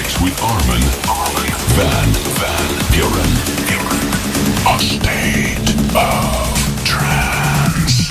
mix with Armin van Buuren. A state of trance.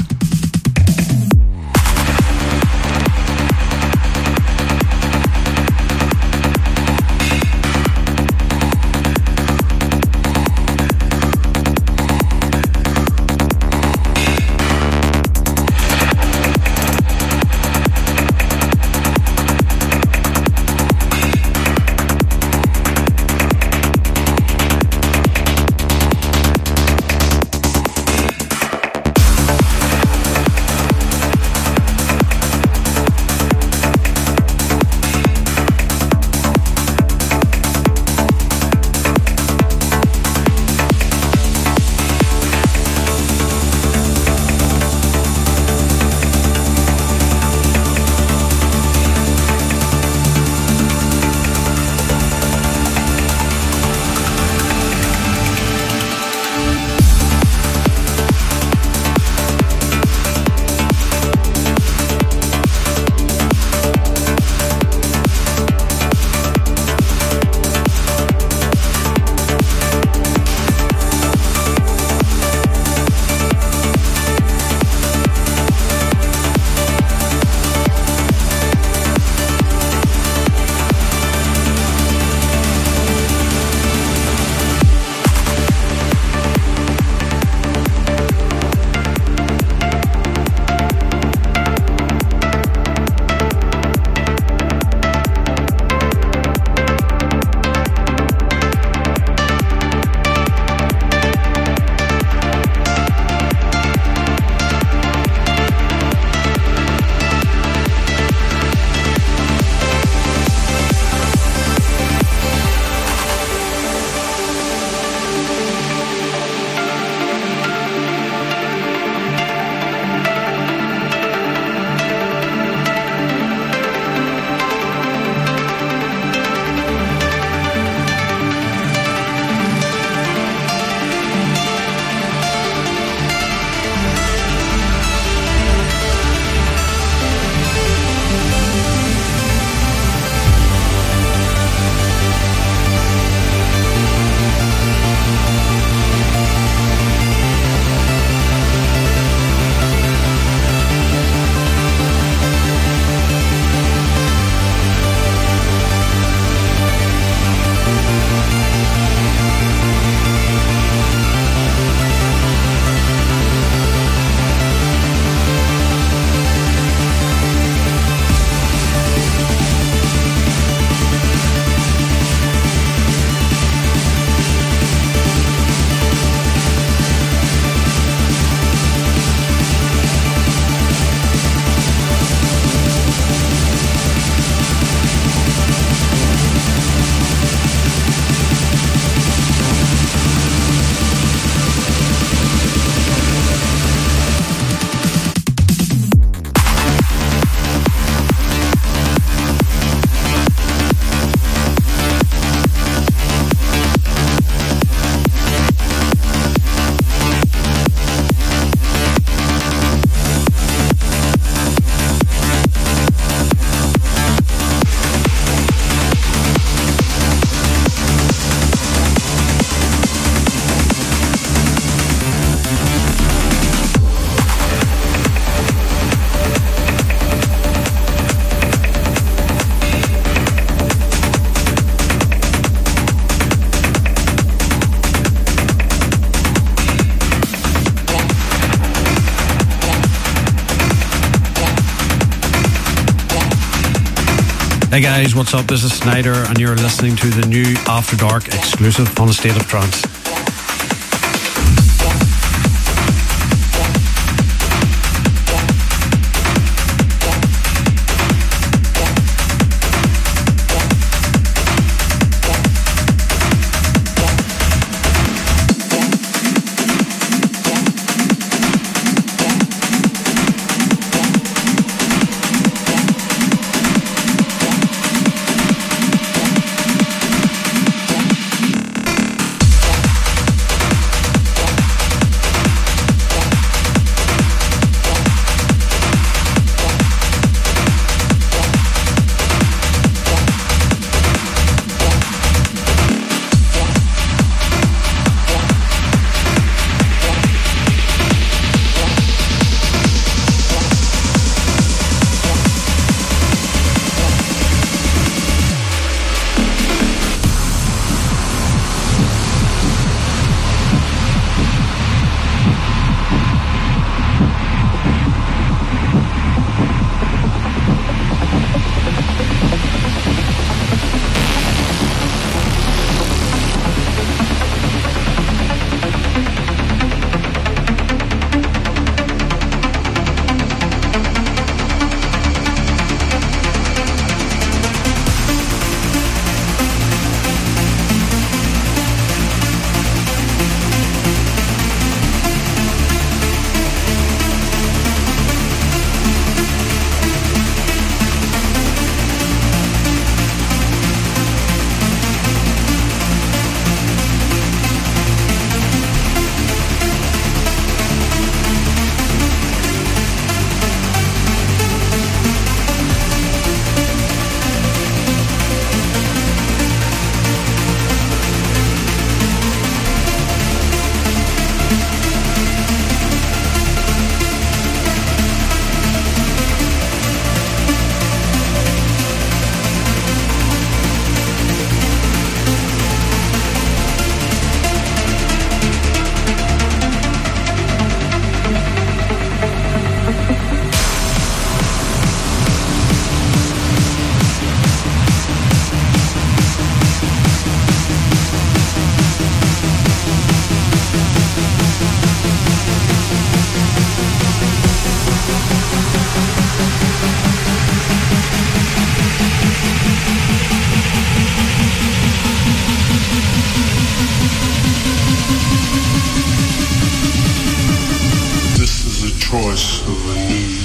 Hey guys, what's up? This is Snyder, and you're listening to the new After Dark exclusive on A State of Trance.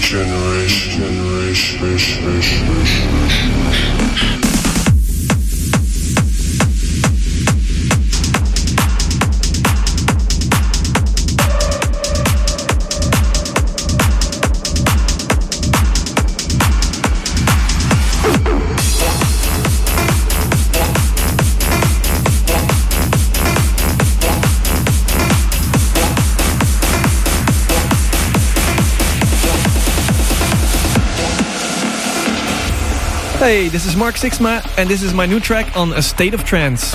Hey, this is Mark Sixma, and this is my new track on A State of Trance.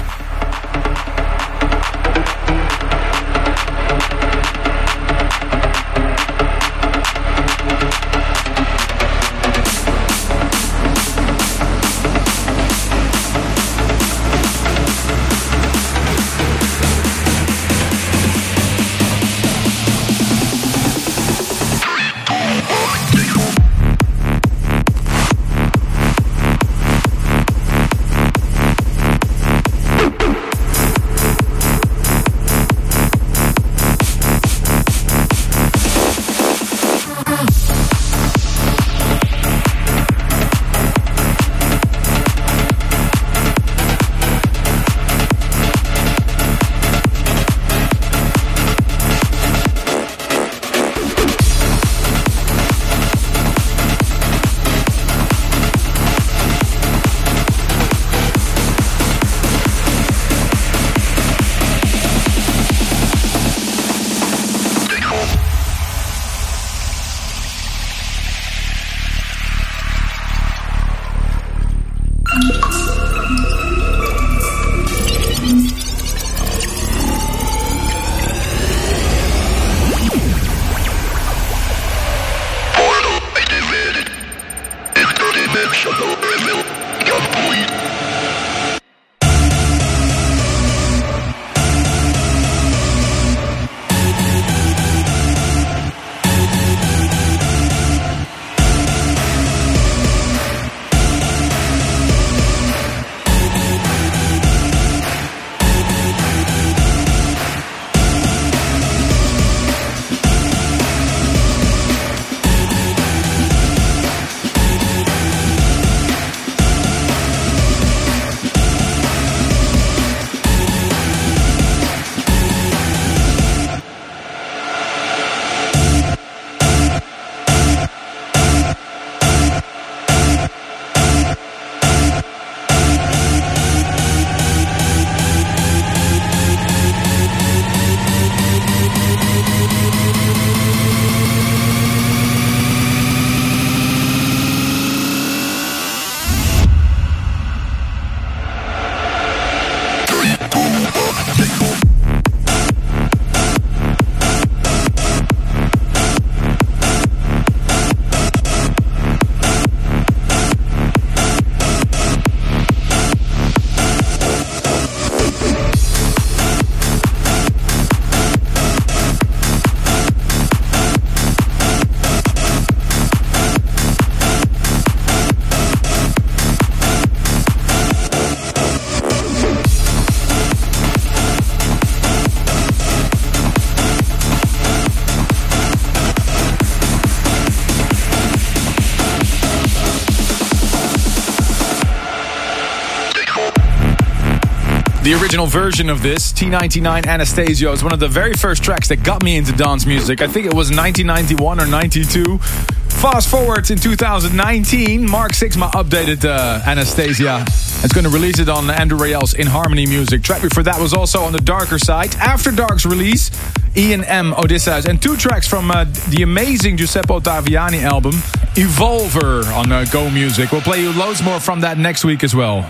The original version of this, T99 Anastasio, is one of the very first tracks that got me into dance music. I think it was 1991 or 92. Fast forward in 2019, Mark Sixma updated Anastasia. It's going to release it on Andrew Rayel's In Harmony music. Track before that was also on the darker side. After Dark's release, Ian M. Odysseus, and 2 tracks from the amazing Giuseppe Ottaviani album, Evolver, on Go Music. We'll play you loads more from that next week as well.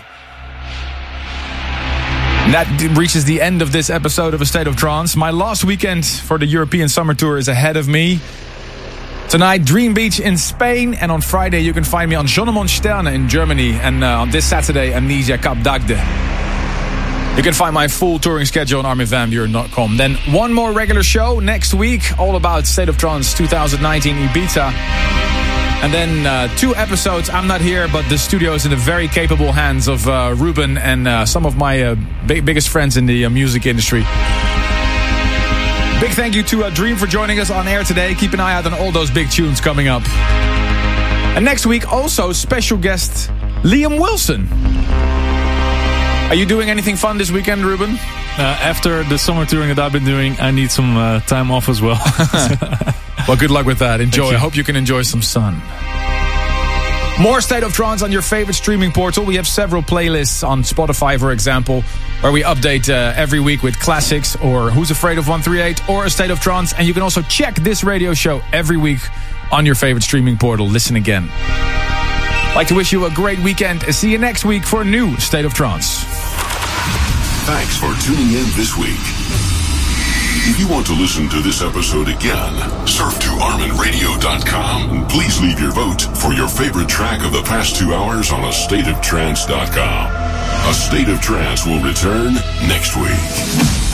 And that reaches the end of this episode of A State of Trance. My last weekend for the European Summer Tour is ahead of me. Tonight, Dream Beach in Spain. And on Friday, you can find me on Jonnemon Sterne in Germany. And on this Saturday, Amnesia Cap d'Agde. You can find my full touring schedule on ArminVanBuren.com. Then one more regular show next week, all about State of Trance 2019 Ibiza. And then 2 episodes, I'm not here, but the studio is in the very capable hands of Ruben and some of my biggest friends in the music industry. Big thank you to Dream for joining us on air today. Keep an eye out on all those big tunes coming up. And next week, also special guest Liam Wilson. Are you doing anything fun this weekend, Ruben? After the summer touring that I've been doing, I need some time off as well. Well, good luck with that. Enjoy. I hope you can enjoy some sun. More State of Trance on your favorite streaming portal. We have several playlists on Spotify, for example, where we update every week with classics or Who's Afraid of 138 or A State of Trance. And you can also check this radio show every week on your favorite streaming portal. Listen again. I'd like to wish you a great weekend. See you next week for a new State of Trance. Thanks for tuning in this week. If you want to listen to this episode again, surf to ArminRadio.com and please leave your vote for your favorite track of the past 2 hours on AStateOfTrance.com. A State of Trance will return next week.